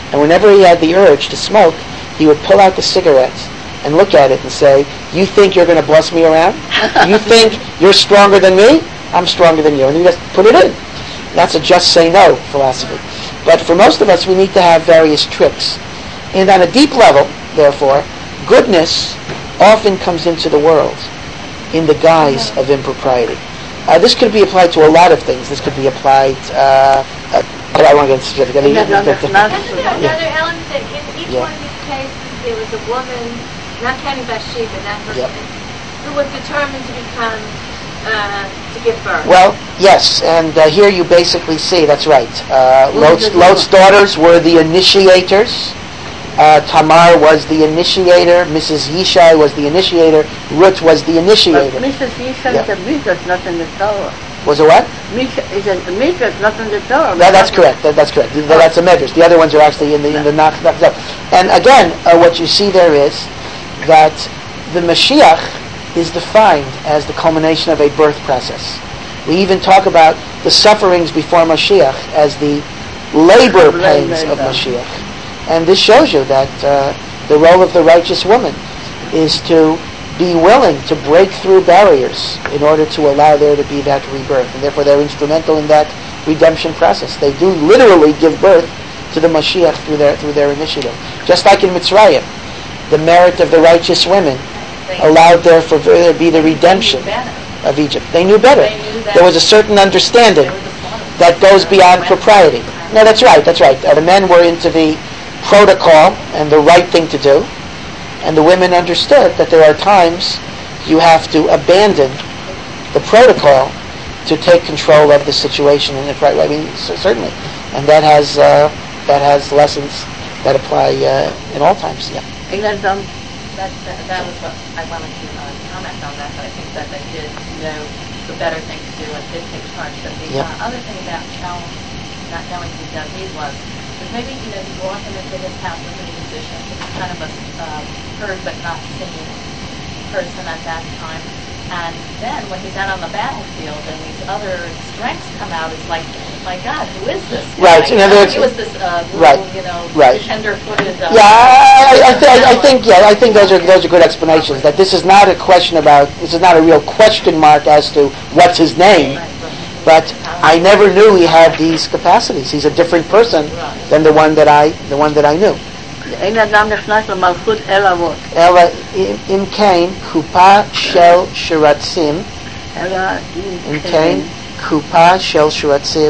And whenever he had the urge to smoke, he would pull out the cigarettes and look at it and say, you think you're going to boss me around? You think you're stronger than me? I'm stronger than you. And he just put it in. That's a just say no philosophy. But for most of us, we need to have various tricks. And on a deep level, therefore, goodness often comes into the world in the guise of impropriety. Uh, this could be applied to a lot of things. This could be applied, uh, uh, but I want to get specific. I mean, No, no, the- the- no, no, no, yeah. Ellen said in each Yeah. one of these cases, there was a woman, not counting Bathsheba, that person, Yep. who was determined to become, uh, to give birth. Well, yes, and uh, here you basically see, that's right. Uh, Lot's, Lot's daughters were the initiators. Uh, Tamar was the initiator. Missus Yishai was the initiator. Ruth was the But initiator. Missus Yishai Yeah. is a mitzvah, not in the Torah. Was it what? Misha is a mitzvah, not in the Torah. That, that's correct. That, that's correct. Th- That's a medrash. The other ones are actually in the in the nach. nach- nach- And again, uh, what you see there is that the Mashiach is defined as the culmination of a birth process. We even talk about the sufferings before Mashiach as the labor pains of Mashiach. And this shows you that uh, the role of the righteous woman is to be willing to break through barriers in order to allow there to be that rebirth. And therefore they're instrumental in that redemption process. They do literally give birth to the Mashiach through their through their initiative. Just like in Mitzrayim, the merit of the righteous women allowed there for there to be the redemption of Egypt. They knew better. There was a certain understanding that goes beyond propriety. No, that's right, that's right. Uh, the men were into the protocol and the right thing to do, and the women understood that there are times you have to abandon the protocol to take control of the situation in the right way. I mean, c- certainly, and that has uh, that has lessons that apply uh, in all times. Yeah. England done. That, that, that was what I wanted to uh, comment on that, but I think that they did know the better thing to do and did take charge. But the Yep. uh, other thing about Shell not knowing who David was, is maybe, you know, he's walking into his house as a musician. He was kind of a uh, heard but not seen person at that time. And then when he's out on the battlefield and these other strengths come out, it's like, my God, who is this guy? Right, in other words- He was this uh, little, Right, you know, right. tender-footed... Uh, Yeah, I, I, I, th- I think yeah, I think those are those are good explanations. That this is not a question about this is not a real question mark as to what's his name, but I never knew he had these capacities. He's a different person than the one that I the one that I knew. אין אדם נכנס למלכות אל אבות, אלא אם כן קופה של שרצים, אלא אם כן קופה של שרצים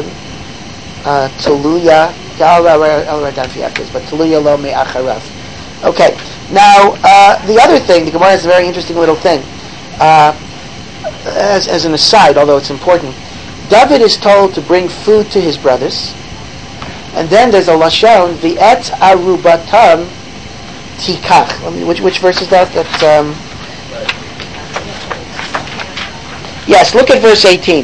תלויה, I'll write down for you after this, but תלויה לו מאחריו. Okay, now uh, the other thing, the Gemara has a very interesting little thing. Uh, as, as an aside, although it's important, David is told to bring food to his brothers, and then there's a lashon, v'et arubatam tikach. Let me, which which verse is that? That's um. Yes, look at verse eighteen.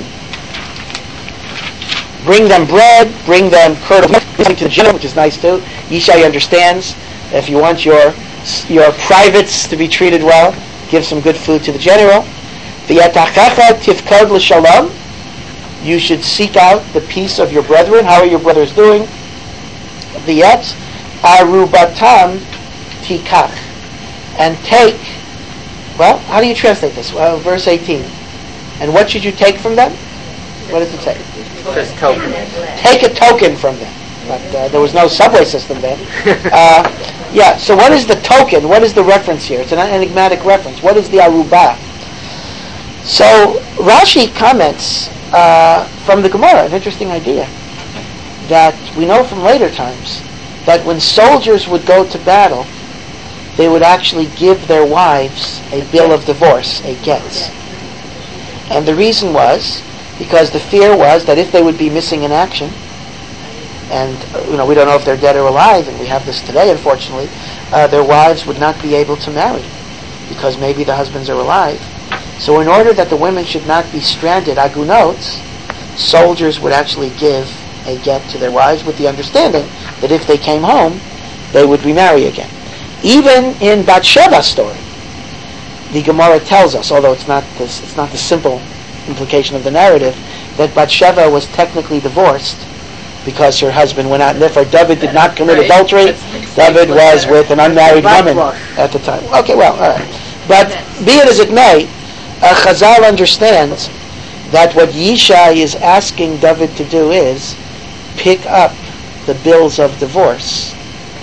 Bring them bread, bring them curd of milk to the general, which is nice too. Yishai understands. If you want your your privates to be treated well, give some good food to the general. V'yatachacha tifkod l'shalom. You should seek out the peace of your brethren. How are your brothers doing? V'yet arubatam tikach. And take, well, how do you translate this? Well, verse eighteen. And what should you take from them? What does it say? Just token. Take a token from them. But uh, there was no subway system then. Uh, yeah, so what is the token? What is the reference here? It's an enigmatic reference. What is the arubah? So Rashi comments uh, from the Gemara, an interesting idea, that we know from later times that when soldiers would go to battle, they would actually give their wives a bill of divorce, a get. And the reason was because the fear was that if they would be missing in action, and uh, you know we don't know if they're dead or alive, and we have this today, unfortunately, uh, their wives would not be able to marry because maybe the husbands are alive. So in order that the women should not be stranded, agunot, soldiers would actually give a get to their wives with the understanding that if they came home, they would remarry again. Even in Bathsheba's story, the Gemara tells us, although it's not this, it's not the simple implication of the narrative, that Bathsheba was technically divorced because her husband went out, and therefore David did not commit Right. adultery. That's David was with an unmarried woman Backwash. at the time. Okay, well, all right. But be it as it may, uh, Chazal understands that what Yishai is asking David to do is pick up the bills of divorce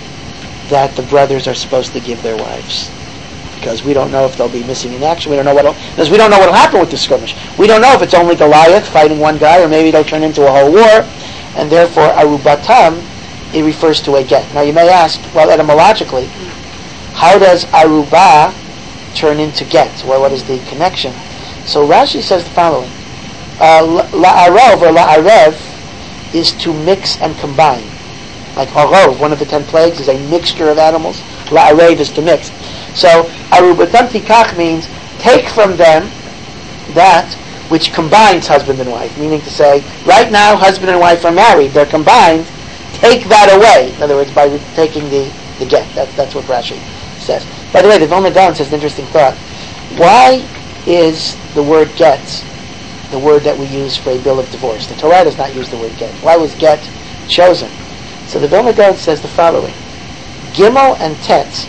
that the brothers are supposed to give their wives. Because we don't know if they'll be missing in action. We don't know what because we don't know what will happen with the skirmish. We don't know if it's only Goliath fighting one guy, or maybe they'll turn into a whole war. And therefore, arubatam, it refers to a get. Now you may ask, well, etymologically, how does aruba turn into get? Well, what is the connection? So Rashi says the following: uh, la'arev or la'arev is to mix and combine. Like arov, one of the ten plagues, is a mixture of animals. La'arev is to mix. So arubatam tikach means take from them that which combines husband and wife, meaning to say, right now husband and wife are married, they're combined, take that away. In other words, by taking the, the get. That, that's what Rashi says. By the way, the Vilna Gaon says an interesting thought. Why is the word get the word that we use for a bill of divorce? The Torah does not use the word get. Why was get chosen? So the Vilna Gaon says the following: Gimel and Tet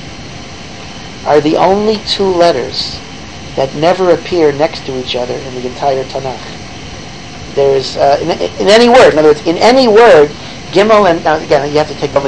are the only two letters that never appear next to each other in the entire Tanakh. There is, uh, in, in any word, in other words, in any word, Gimel and, now again, you have to take the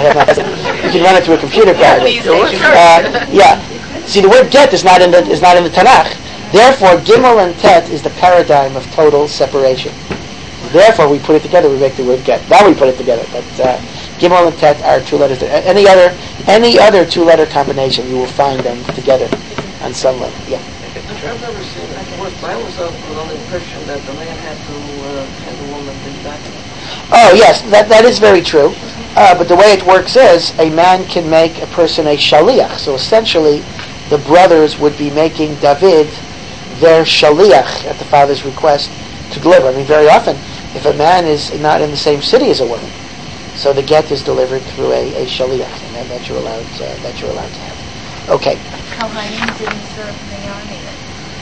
you can run it through a computer probably. Uh, yeah. See, the word get is not in the, is not in the Tanakh. Therefore, Gimel and Tet is the paradigm of total separation. Therefore, we put it together, we make the word get. Now we put it together, but uh, Gimel and Tet are two letters. Any other, any other two-letter combination, you will find them together on some level. Yeah. I've never seen it. Of course, I was under the impression that the man had to uh, have the woman bring back. Oh yes, that that is very true. Uh, but the way it works is a man can make a person a shaliach. So essentially, the brothers would be making David their shaliach at the father's request to deliver. I mean, very often, if a man is not in the same city as a woman, so the get is delivered through a, a shaliach, and that, that you're allowed uh, that you're allowed to have. Okay. Kohanim didn't serve in the army then.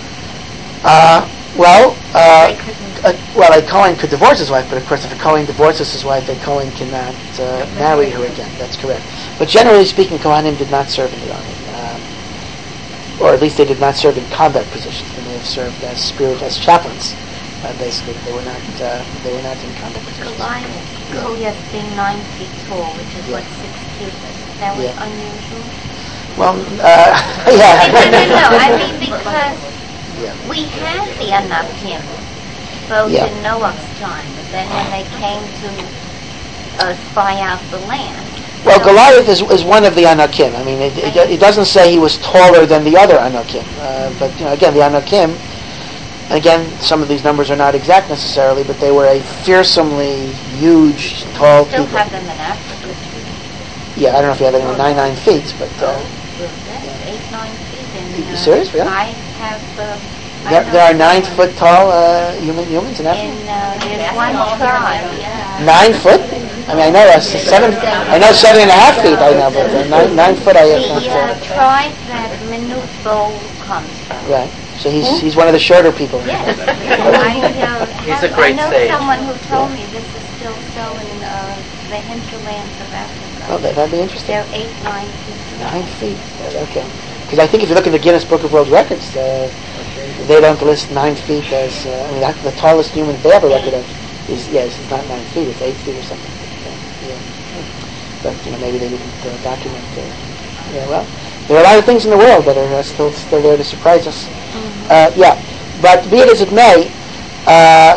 Uh, well, uh, They couldn't. uh, well, a Kohen could divorce his wife, but of course, if a Kohen divorces his wife, a Kohen cannot uh, marry her again. That's correct. But generally speaking, Kohanim did not serve in the army, um, or at least they did not serve in combat positions. They may have served as spirit as chaplains. Uh, basically, they were not uh, they were not in combat positions. Goliath, Goliath being nine feet tall, which is Yeah. what six cubits. That was Yeah. unusual. Well, uh, yeah. No, no, no. I mean, because Yeah. we had the Anakim, both Yeah. in Noah's time, but then when they came to uh, spy out the land. Well, so- Goliath is, is one of the Anakim. I mean, it, it, it doesn't say he was taller than the other Anakim. Uh, but, you know, again, the Anakim, again, some of these numbers are not exact necessarily, but they were a fearsomely huge, tall Still people. have them in Africa. Yeah, I don't know if you have any nine, nine feet, but uh, Yes, eight, nine feet. You- And, you uh, serious, really? I have. Uh, I there, know there are nine someone foot tall uh, human humans in Africa. In uh, there's one tribe. Yeah. Nine foot? I mean, I know uh, seven. I know seven and a half feet. I know, but uh, nine, nine foot. I The have not. uh, Uh, tribe that Minutbo comes from. right. So he's he's one of the shorter people. Yes. I, uh, He's have, a great I know sage. someone who told me this is still so in uh, the hinterlands of Africa. Oh, that, that'd be interesting. They're eight, nine feet. Nine feet. Uh, Okay. Because I think if you look at the Guinness Book of World Records, uh, they don't list nine feet as. Uh, I mean, that, the tallest human they ever record of is yes, it's not nine feet. It's eight feet or something. But, uh, yeah. But you know, maybe they didn't uh, document. Uh, yeah. Well, there are a lot of things in the world that are uh, still still there to surprise us. Uh, yeah. But be it as it may, uh,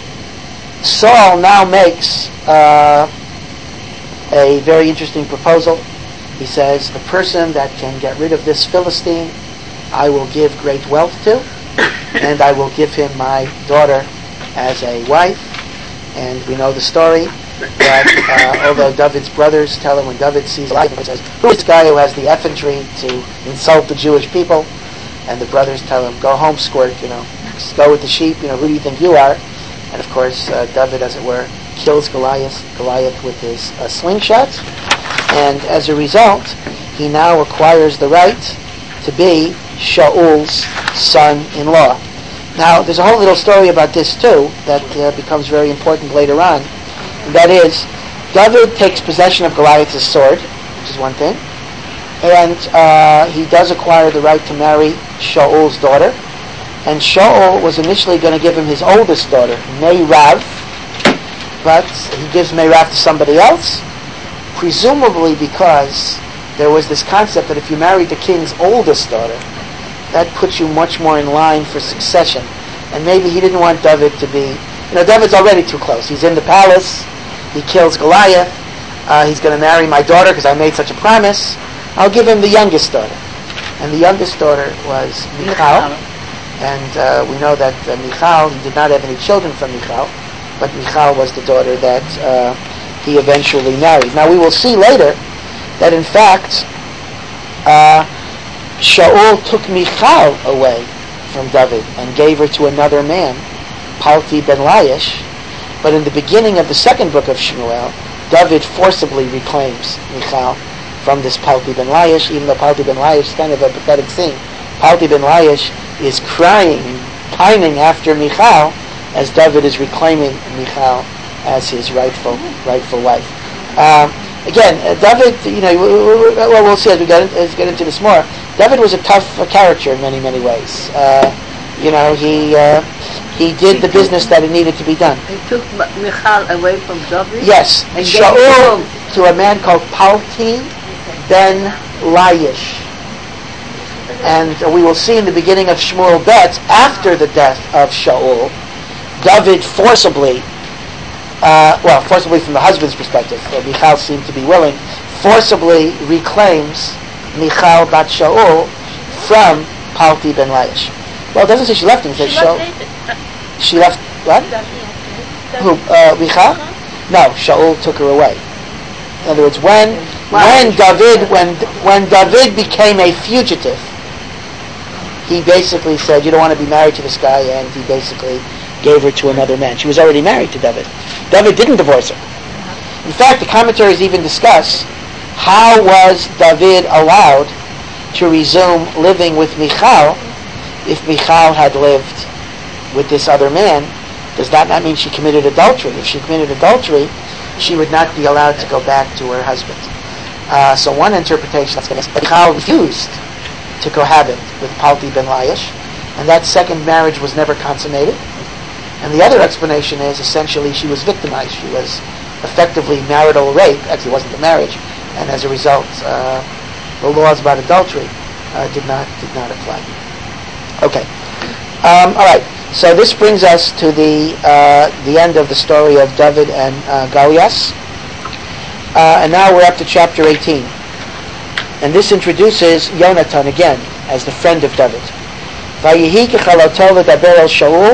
Saul now makes uh, a very interesting proposal. He says, the person that can get rid of this Philistine, I will give great wealth to, and I will give him my daughter as a wife. And we know the story that uh, although David's brothers tell him when David sees Goliath, he says, who is this guy who has the effrontery to insult the Jewish people? And the brothers tell him, go home, squirt, you know, go with the sheep, you know, who do you think you are? And of course, uh, David, as it were, kills Goliath, Goliath with his uh, slingshot. And as a result, he now acquires the right to be Shaul's son-in-law. Now, there's a whole little story about this too that uh, becomes very important later on. That is, David takes possession of Goliath's sword, which is one thing, and uh, he does acquire the right to marry Shaul's daughter. And Shaul was initially going to give him his oldest daughter, Meirav, but he gives Meirav to somebody else, presumably because there was this concept that if you married the king's oldest daughter, that puts you much more in line for succession. And maybe he didn't want David to be, you know, David's already too close. He's in the palace, he kills Goliath, uh, he's going to marry my daughter because I made such a promise. I'll give him the youngest daughter. And the youngest daughter was Michal. And uh, we know that uh, Michal, he did not have any children from Michal, but Michal was the daughter that uh, he eventually married. Now we will see later that in fact uh, Shaul took Michal away from David and gave her to another man, Palti ben Laish. But in the beginning of the second book of Shmuel, David forcibly reclaims Michal from this Palti ben Laish, even though Palti ben Laish is kind of a pathetic scene. Palti ben Laish is crying, pining after Michal, as David is reclaiming Michal as his rightful rightful wife. Um, again, uh, David, you know, well, we'll see as we get, in, as we get into this more. David was a tough uh, character in many, many ways. Uh, you know, he uh, he did the business that it needed to be done. He took Michal away from David? Yes, and Shaul to a man called Palti ben Laish. And uh, we will see in the beginning of Shmuel Bet, after the death of Shaul, David forcibly, uh, well, forcibly from the husband's perspective, uh, Michal seemed to be willing, forcibly reclaims Michal bat Shaul from Palti ben Laish. Well, it doesn't say she left him, it says She Shaul. left David. She left, what? Who, uh, Michal? No, Shaul took her away. In other words, when, when David, when, when David became a fugitive, he basically said, you don't want to be married to this guy, and he basically gave her to another man. She was already married to David. David didn't divorce her. In fact, the commentaries even discuss how was David allowed to resume living with Michal if Michal had lived with this other man. Does that not mean she committed adultery? If she committed adultery, she would not be allowed to go back to her husband. Uh, so one interpretation is that Michal refused to cohabit with Palti ben Laish, and that second marriage was never consummated. And the other explanation is essentially she was victimized. She was effectively marital rape. Actually, it wasn't the marriage, and as a result, uh, the laws about adultery uh, did not did not apply. Okay, um, all right. So this brings us to the uh, the end of the story of David and uh, Goliath, uh, and now we're up to chapter eighteen. And this introduces Yonatan again as the friend of David. Vayihi kechalotol v'daber el Shaul.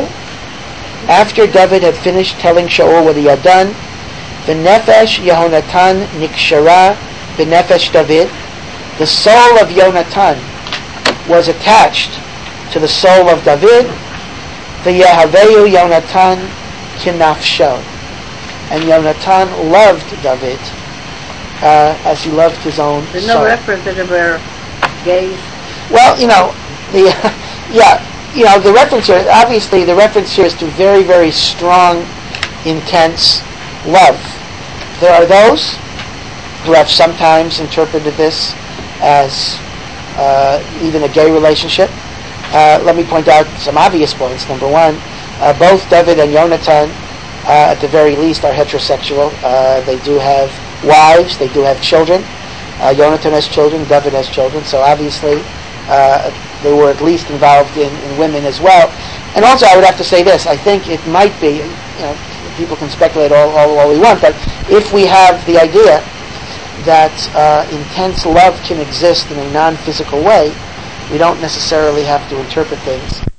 After David had finished telling Shaul what he had done, v'nefesh Yehonatan nikshara v'nefesh David. The soul of Yonatan was attached to the soul of David. V'yehaveyu Yonatan kinafsho. And Yonatan loved David Uh, as he loved his own There's soul. no reference anywhere gays. Well, you know, the yeah, you know, the reference here, obviously the reference here is to very, very strong, intense love. There are those who have sometimes interpreted this as uh, even a gay relationship. Uh, let me point out some obvious points. Number one, uh, both David and Yonatan, uh, at the very least, are heterosexual. Uh, they do have wives, they do have children. Uh, Yonatan has children, David has children, so obviously uh, they were at least involved in, in women as well. And also I would have to say this, I think it might be, you know, people can speculate all, all, all we want, but if we have the idea that uh, intense love can exist in a non-physical way, we don't necessarily have to interpret things